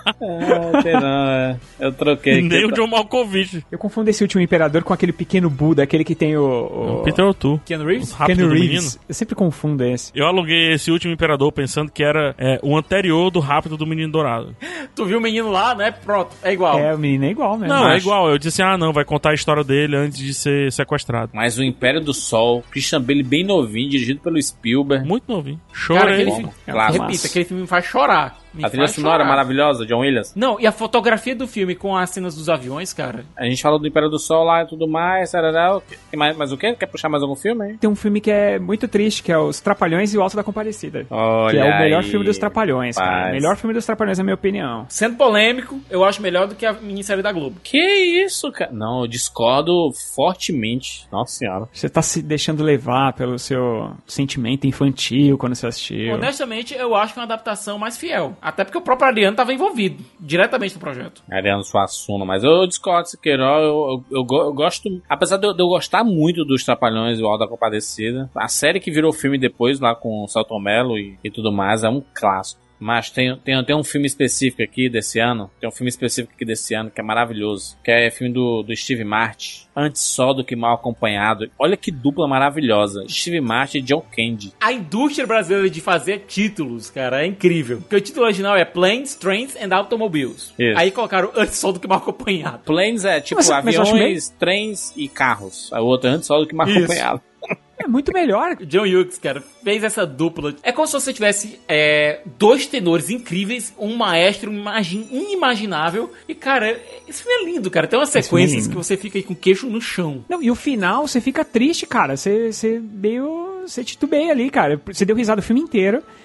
Tem não, Eu troquei. E nem o John Malkovich. Eu confundo esse Último Imperador com aquele pequeno Buda, aquele que tem o Peter O'Toole. Keanu Reeves? Keanu Reeves. Eu sempre confundo esse. Eu aluguei esse Último Imperador pensando que era o anterior do Rápido do Menino Dourado. Tu viu o menino lá, né? Pronto, é igual. O menino é igual mesmo. Não, é igual. Eu disse, não, vai contar a história dele antes de ser sequestrado. Mas o Império do Sol, Christian Bale bem novinho, dirigido pelo Spielberg. Muito novinho. Chorei. Repita, aquele filme me faz chorar. A trilha sonora maravilhosa, John Williams. Não, e a fotografia do filme com as cenas dos aviões, cara. A gente falou do Império do Sol lá e tudo mais. Mas o quê? Quer puxar mais algum filme aí? Tem um filme que é muito triste, que é Os Trapalhões e o Alto da Compadecida. Olha, que é o melhor filme dos Trapalhões, cara. O melhor filme dos Trapalhões, na minha opinião. Sendo polêmico, eu acho melhor do que a minissérie da Globo. Que isso, cara? Não, eu discordo fortemente. Nossa senhora. Você tá se deixando levar pelo seu sentimento infantil quando você assistiu. Honestamente, eu acho que é uma adaptação mais fiel. Até porque o próprio Ariano estava envolvido diretamente no projeto. Ariano Suassuna, mas eu discordo, Siqueira. Eu gosto, apesar de eu gostar muito dos Trapalhões e o Alto da Compadecida, a série que virou filme depois lá com o Selton Mello e tudo mais é um clássico. Mas tem um filme específico aqui desse ano. Tem um filme específico aqui desse ano que é maravilhoso. Que é filme do Steve Martin. Antes Só do que Mal Acompanhado. Olha que dupla maravilhosa. Steve Martin e John Candy. A indústria brasileira de fazer títulos, cara, é incrível. Porque o título original é Planes, Trains and Automobiles. Isso. Aí colocaram Antes Só do que Mal Acompanhado. Planes é tipo aviões, trens e carros. Aí o outro é Antes Só do que Mal Acompanhado. É muito melhor. John Hughes, cara, fez essa dupla. É como se você tivesse dois tenores incríveis, um maestro inimaginável. E, cara, esse filme é lindo, cara. Tem umas sequências que você fica aí com o queixo no chão. Não, e o final, você fica triste, cara. Você titubeia ali, cara. Você deu risada o filme inteiro.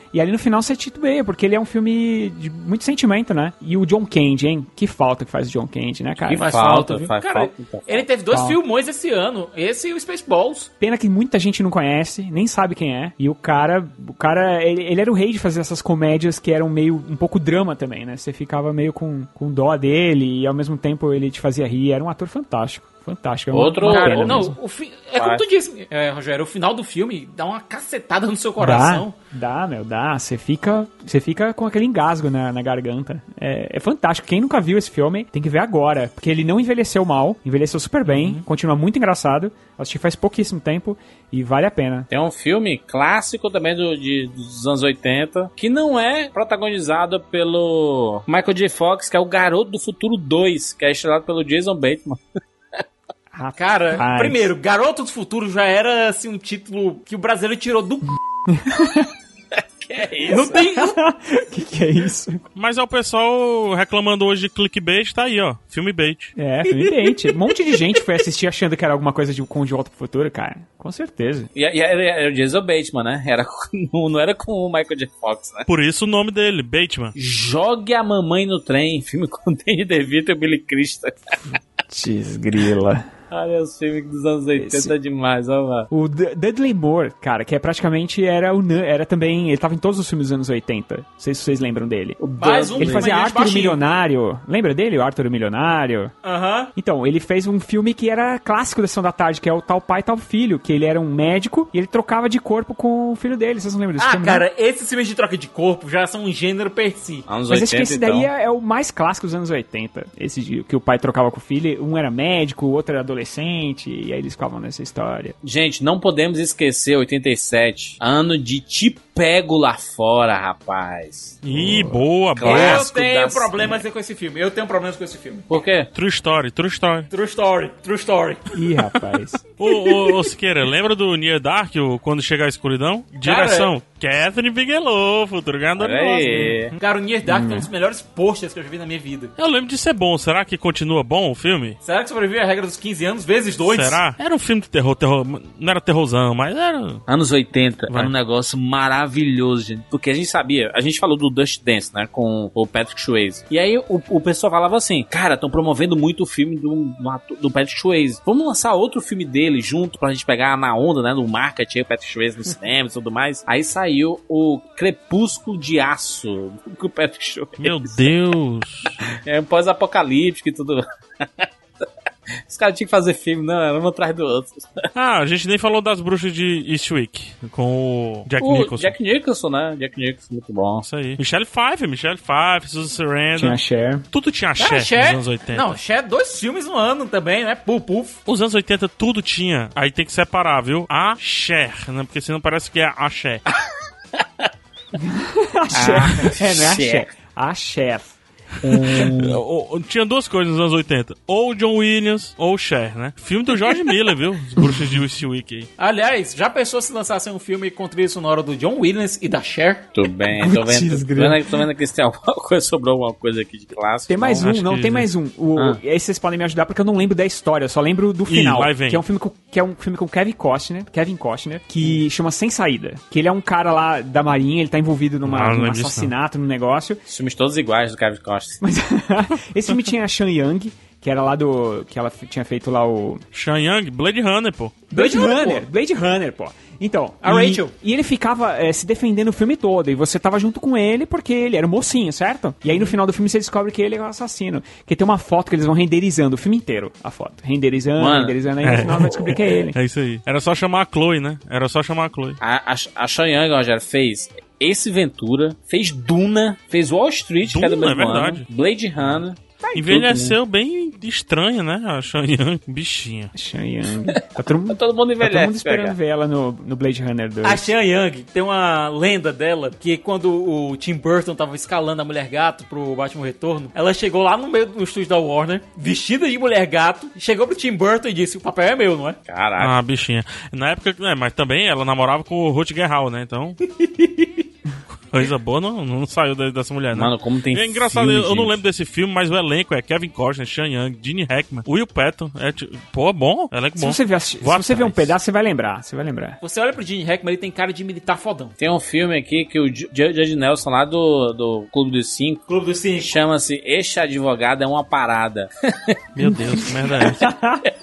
E ali no final você titubeia, porque ele é um filme de muito sentimento, né? E o John Candy, hein? Que falta que faz o John Candy, né, cara? Que faz falta, viu? faz Cara, falta. ele teve 2 filmões esse ano. Esse e o Spaceballs. Pena que muita gente não conhece, nem sabe quem é. E o cara ele era o rei de fazer essas comédias que eram meio, um pouco drama também, né? Você ficava meio com dó dele e ao mesmo tempo ele te fazia rir. Era um ator fantástico. Fantástico. Cara, não, é como tu disse, Rogério, o final do filme dá uma cacetada no seu coração. Dá. Você fica com aquele engasgo na garganta. É fantástico. Quem nunca viu esse filme tem que ver agora, porque ele não envelheceu mal, envelheceu super bem, continua muito engraçado. Assisti faz pouquíssimo tempo e vale a pena. Tem um filme clássico também dos anos 80, que não é protagonizado pelo Michael J. Fox, que é o Garoto do Futuro 2, que é estrelado pelo Jason Bateman. Cara, primeiro, Garoto do Futuro já era assim um título que o brasileiro tirou do Que é isso? Não tem. Que é isso? Mas é o pessoal reclamando hoje de clickbait, tá aí, ó. Filme bait. Filme bait. Um monte de gente foi assistir achando que era alguma coisa com De Volta pro Futuro, cara. Com certeza. E era o Jason Bateman, né? Não era com o Michael J. Fox, né? Por isso o nome dele, Bateman. Jogue a Mamãe no Trem, filme com Danny DeVito e o Billy Crystal. Desgrila. Olha, os filmes dos anos 80 é demais, ó lá. O Dudley Moore, cara, que praticamente era também... Ele tava em todos os filmes dos anos 80. Não sei se vocês lembram dele. Ele fazia Arthur o Milionário. Lembra dele? O Arthur o Milionário? Aham. Então, ele fez um filme que era clássico da Sessão da Tarde, que é o Tal Pai, Tal Filho, que ele era um médico e ele trocava de corpo com o filho dele. Vocês não lembram desse filme? Cara, esses filmes de troca de corpo já são um gênero per si. Anos Mas 80, acho que esse daí é o mais clássico dos anos 80. Esse que o pai trocava com o filho. Um era médico, o outro era adolescente, e aí eles ficavam nessa história. Gente, não podemos esquecer 87, ano de Te Pego Lá Fora, rapaz. Ih, boa. Eu tenho problemas com esse filme. Por quê? True Story. True Story. Ih, rapaz. Ô, Siqueira, lembra do Near Dark, Quando Chegar a Escuridão? Direção, Catherine Bigelow, futuro ganhador do Oscar. Cara, o Near Dark é um dos melhores posters que eu já vi na minha vida. Eu lembro de ser bom. Será que continua bom o filme? Será que sobreviveu a regra dos 15 anos vezes 2? Será? Era um filme de terror. Não era terrorzão, mas era... Anos 80 era um negócio maravilhoso, gente. Porque a gente falou do Dust Dance, né, com o Patrick Swayze. E aí o pessoal falava assim, cara, estão promovendo muito o filme do Patrick Swayze. Vamos lançar outro filme dele junto pra gente pegar na onda, né, do marketing, o Patrick Swayze no cinema e tudo mais. Aí saiu o Crepúsculo de Aço com o Patrick Swayze. Meu Deus! É um pós-apocalíptico e tudo. Os caras tinham que fazer filme, não, era um atrás do outro. A gente nem falou das Bruxas de Eastwick, com o Jack Nicholson. Jack Nicholson, né? Jack Nicholson, muito bom. Isso aí. Michelle Pfeiffer, Susan Sarandon. Tinha Cher. Tudo tinha Cher nos anos 80. Não, Cher, 2 filmes no ano também, né? Puf. Os anos 80 tudo tinha. Aí tem que separar, viu? A Cher, né? Porque senão parece que é a Cher. A Cher. Não é a Cher. A Cher. Tinha 2 coisas nos anos 80. Ou John Williams ou Cher, né? Filme do George Miller, viu? Os Bruxas de Eastwick aí. Aliás, já pensou se lançassem um filme com trilha sonora do John Williams e da Cher? Tudo bem, tô vendo que tem alguma coisa, sobrou alguma coisa aqui de clássico. Tem mais tem mais um. Aí vocês podem me ajudar porque eu não lembro da história, eu só lembro do final. Que é um filme com Kevin Costner, que chama Sem Saída. Que ele é um cara lá da Marinha, ele tá envolvido num assassinato, num negócio. Os filmes todos iguais do Kevin Costner. Mas esse filme tinha a Sean Young, que era lá que ela tinha feito lá o... Sean Young? Blade Runner, pô. Blade Runner, pô. Então, a Rachel. E ele ficava se defendendo o filme todo, e você tava junto com ele porque ele era um mocinho, certo? E aí no final do filme você descobre que ele é o assassino. Que tem uma foto que eles vão renderizando o filme inteiro, a foto. Renderizando, aí no final vai descobrir que é ele. É isso aí. Era só chamar a Chloe, né? A Sean Young, Rogério, fez Ace Ventura, fez Duna, fez Wall Street, que é do mesmo ano, Blade Runner. Tá envelheceu tudo, né? Bem estranha, né? A Sean Young, bichinha. Sean Young. Tá todo mundo envelhece. Tá todo mundo esperando ver ela no Blade Runner 2. A Sean Young, tem uma lenda dela, que quando o Tim Burton tava escalando a Mulher Gato pro Batman Retorno, ela chegou lá no meio do estúdio da Warner, vestida de Mulher Gato, chegou pro Tim Burton e disse, o papel é meu, não é? Caraca. Ah, bichinha. Na época, mas também ela namorava com o Rutger Hauer, né? Então... Coisa boa não saiu dessa mulher, né? Mano, como tem é engraçado, filme, eu não gente. lembro desse filme, mas o elenco é Kevin Costner, Sean Young, Gene Hackman, Will Patton. Pô, bom, elenco bom. Se você ver um pedaço, você vai lembrar. Você olha pro Gene Hackman, ele tem cara de militar fodão. Tem um filme aqui que o Judge Nelson, lá do Clube dos Cinco, chama-se Este Advogado é uma Parada. Meu Deus, que merda é essa?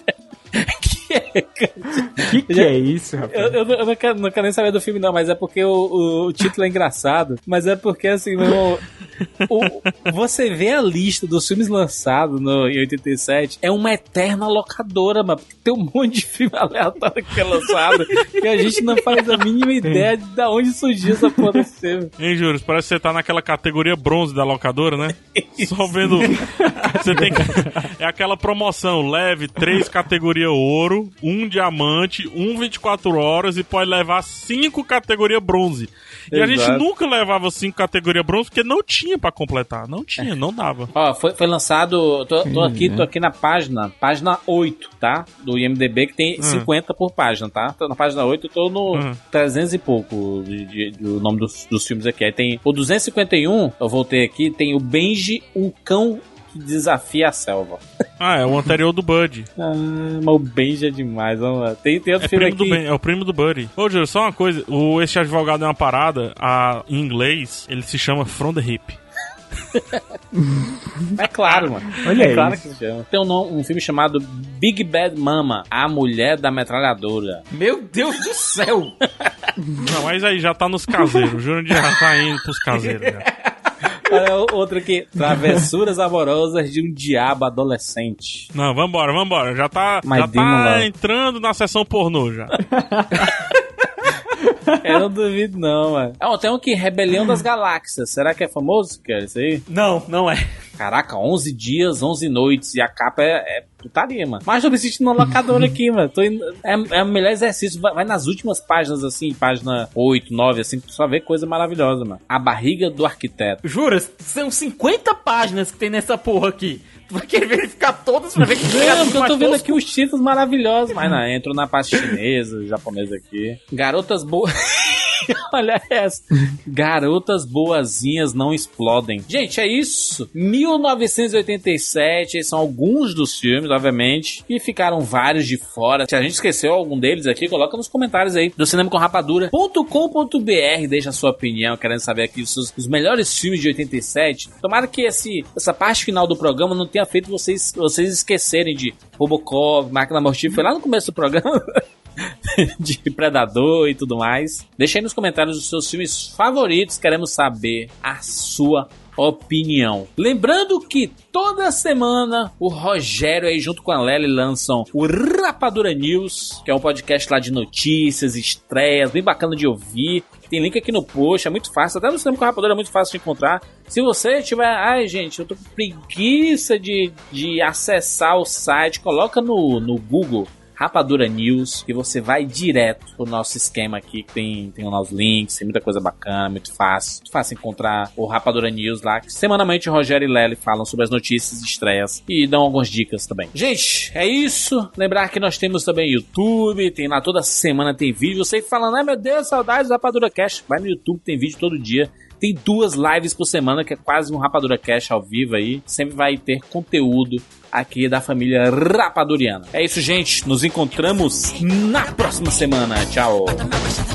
Que é isso, rapaz? Eu não quero nem saber do filme, não, mas é porque o título é engraçado. Mas é porque, assim, meu irmão, você vê a lista dos filmes lançados em 87, é uma eterna locadora, mano. Porque tem um monte de filme aleatório que é lançado e a gente não faz a mínima ideia de onde surgiu essa porra desse filme. Hein, Júlio? Parece que você tá naquela categoria bronze da locadora, né? Só vendo. Você tem é aquela promoção: leve 3 categorias ouro, 1 diamante, 1 24 horas e pode levar 5 categorias bronze. E a gente nunca levava 5 categorias bronze porque não tinha pra completar. Não tinha, não dava. Ó, foi lançado. Tô aqui na página 8, tá? Do IMDB, que tem 50 por página, tá? Tô na página 8, eu tô no 300 e pouco do nome dos filmes aqui. Aí tem o 251, eu voltei aqui, tem o Benji, um cão que desafia a selva. Ah, é o anterior do Buddy. Mas o Benji é demais, vamos lá. Tem outro filme aqui. É o primo do Buddy. Ô, Júlio, só uma coisa. Esse Advogado é uma Parada, em inglês, ele se chama From the Hip. É claro, mano. Olha claro isso. que se chama. Tem um filme chamado Big Bad Mama, A Mulher da Metralhadora. Meu Deus do céu! Não, mas aí já tá nos caseiros. O Júnior já tá indo pros caseiros. Já. Olha outro aqui. Travessuras Amorosas de um Diabo Adolescente. Não, vambora. Já tá entrando na sessão pornô já. Eu não duvido, não, mano. Tem um aqui, Rebelião das Galáxias. Será que é famoso, cara, isso aí? Não é. Caraca, 11 dias, 11 noites. E a capa é putaria, mano. Mas eu me assistindo na locadora aqui, mano. É o melhor exercício. Vai nas últimas páginas, assim, página 8, 9, assim, tu só vê coisa maravilhosa, mano. A Barriga do Arquiteto. Jura? São 50 páginas que tem nessa porra aqui. Tu vai querer verificar todas pra ver que não, porque eu tô vendo aqui os títulos maravilhosos. Mas não, entro na parte chinesa, japonesa aqui. Garotas boas. Olha essa. Garotas boazinhas não explodem. Gente, é isso. 1987. Esses são alguns dos filmes, obviamente. E ficaram vários de fora. Se a gente esqueceu algum deles aqui, coloca nos comentários aí do cinemacomrapadura.com.br. Deixa a sua opinião, querendo saber aqui os melhores filmes de 87. Tomara que essa parte final do programa não tenha feito vocês esquecerem de Robocop, Máquina Mortífera. Foi lá no começo do programa. De Predador e tudo mais. Deixa aí nos comentários os seus filmes favoritos. Queremos saber a sua opinião. Lembrando que toda semana o Rogério aí junto com a Lely lançam o Rapadura News, que é um podcast lá de notícias, estreias, bem bacana de ouvir. Tem link aqui no post, é muito fácil. Até no Cinema com Rapadura é muito fácil de encontrar. Se você tiver... Ai, gente, eu tô com preguiça de acessar o site. Coloca no Google Rapadura News, e você vai direto pro nosso esquema aqui, que tem os nossos links, tem muita coisa bacana, muito fácil encontrar o Rapadura News lá, que semanalmente o Rogério e Lely falam sobre as notícias e estreias e dão algumas dicas também. Gente, é isso. Lembrar que nós temos também YouTube, tem lá toda semana tem vídeo. Você falando, meu Deus, saudades do Rapadura Cast. Vai no YouTube, tem vídeo todo dia. Tem 2 lives por semana, que é quase um Rapadura Cast ao vivo aí. Sempre vai ter conteúdo aqui da família rapaduriana. É isso, gente. Nos encontramos na próxima semana. Tchau.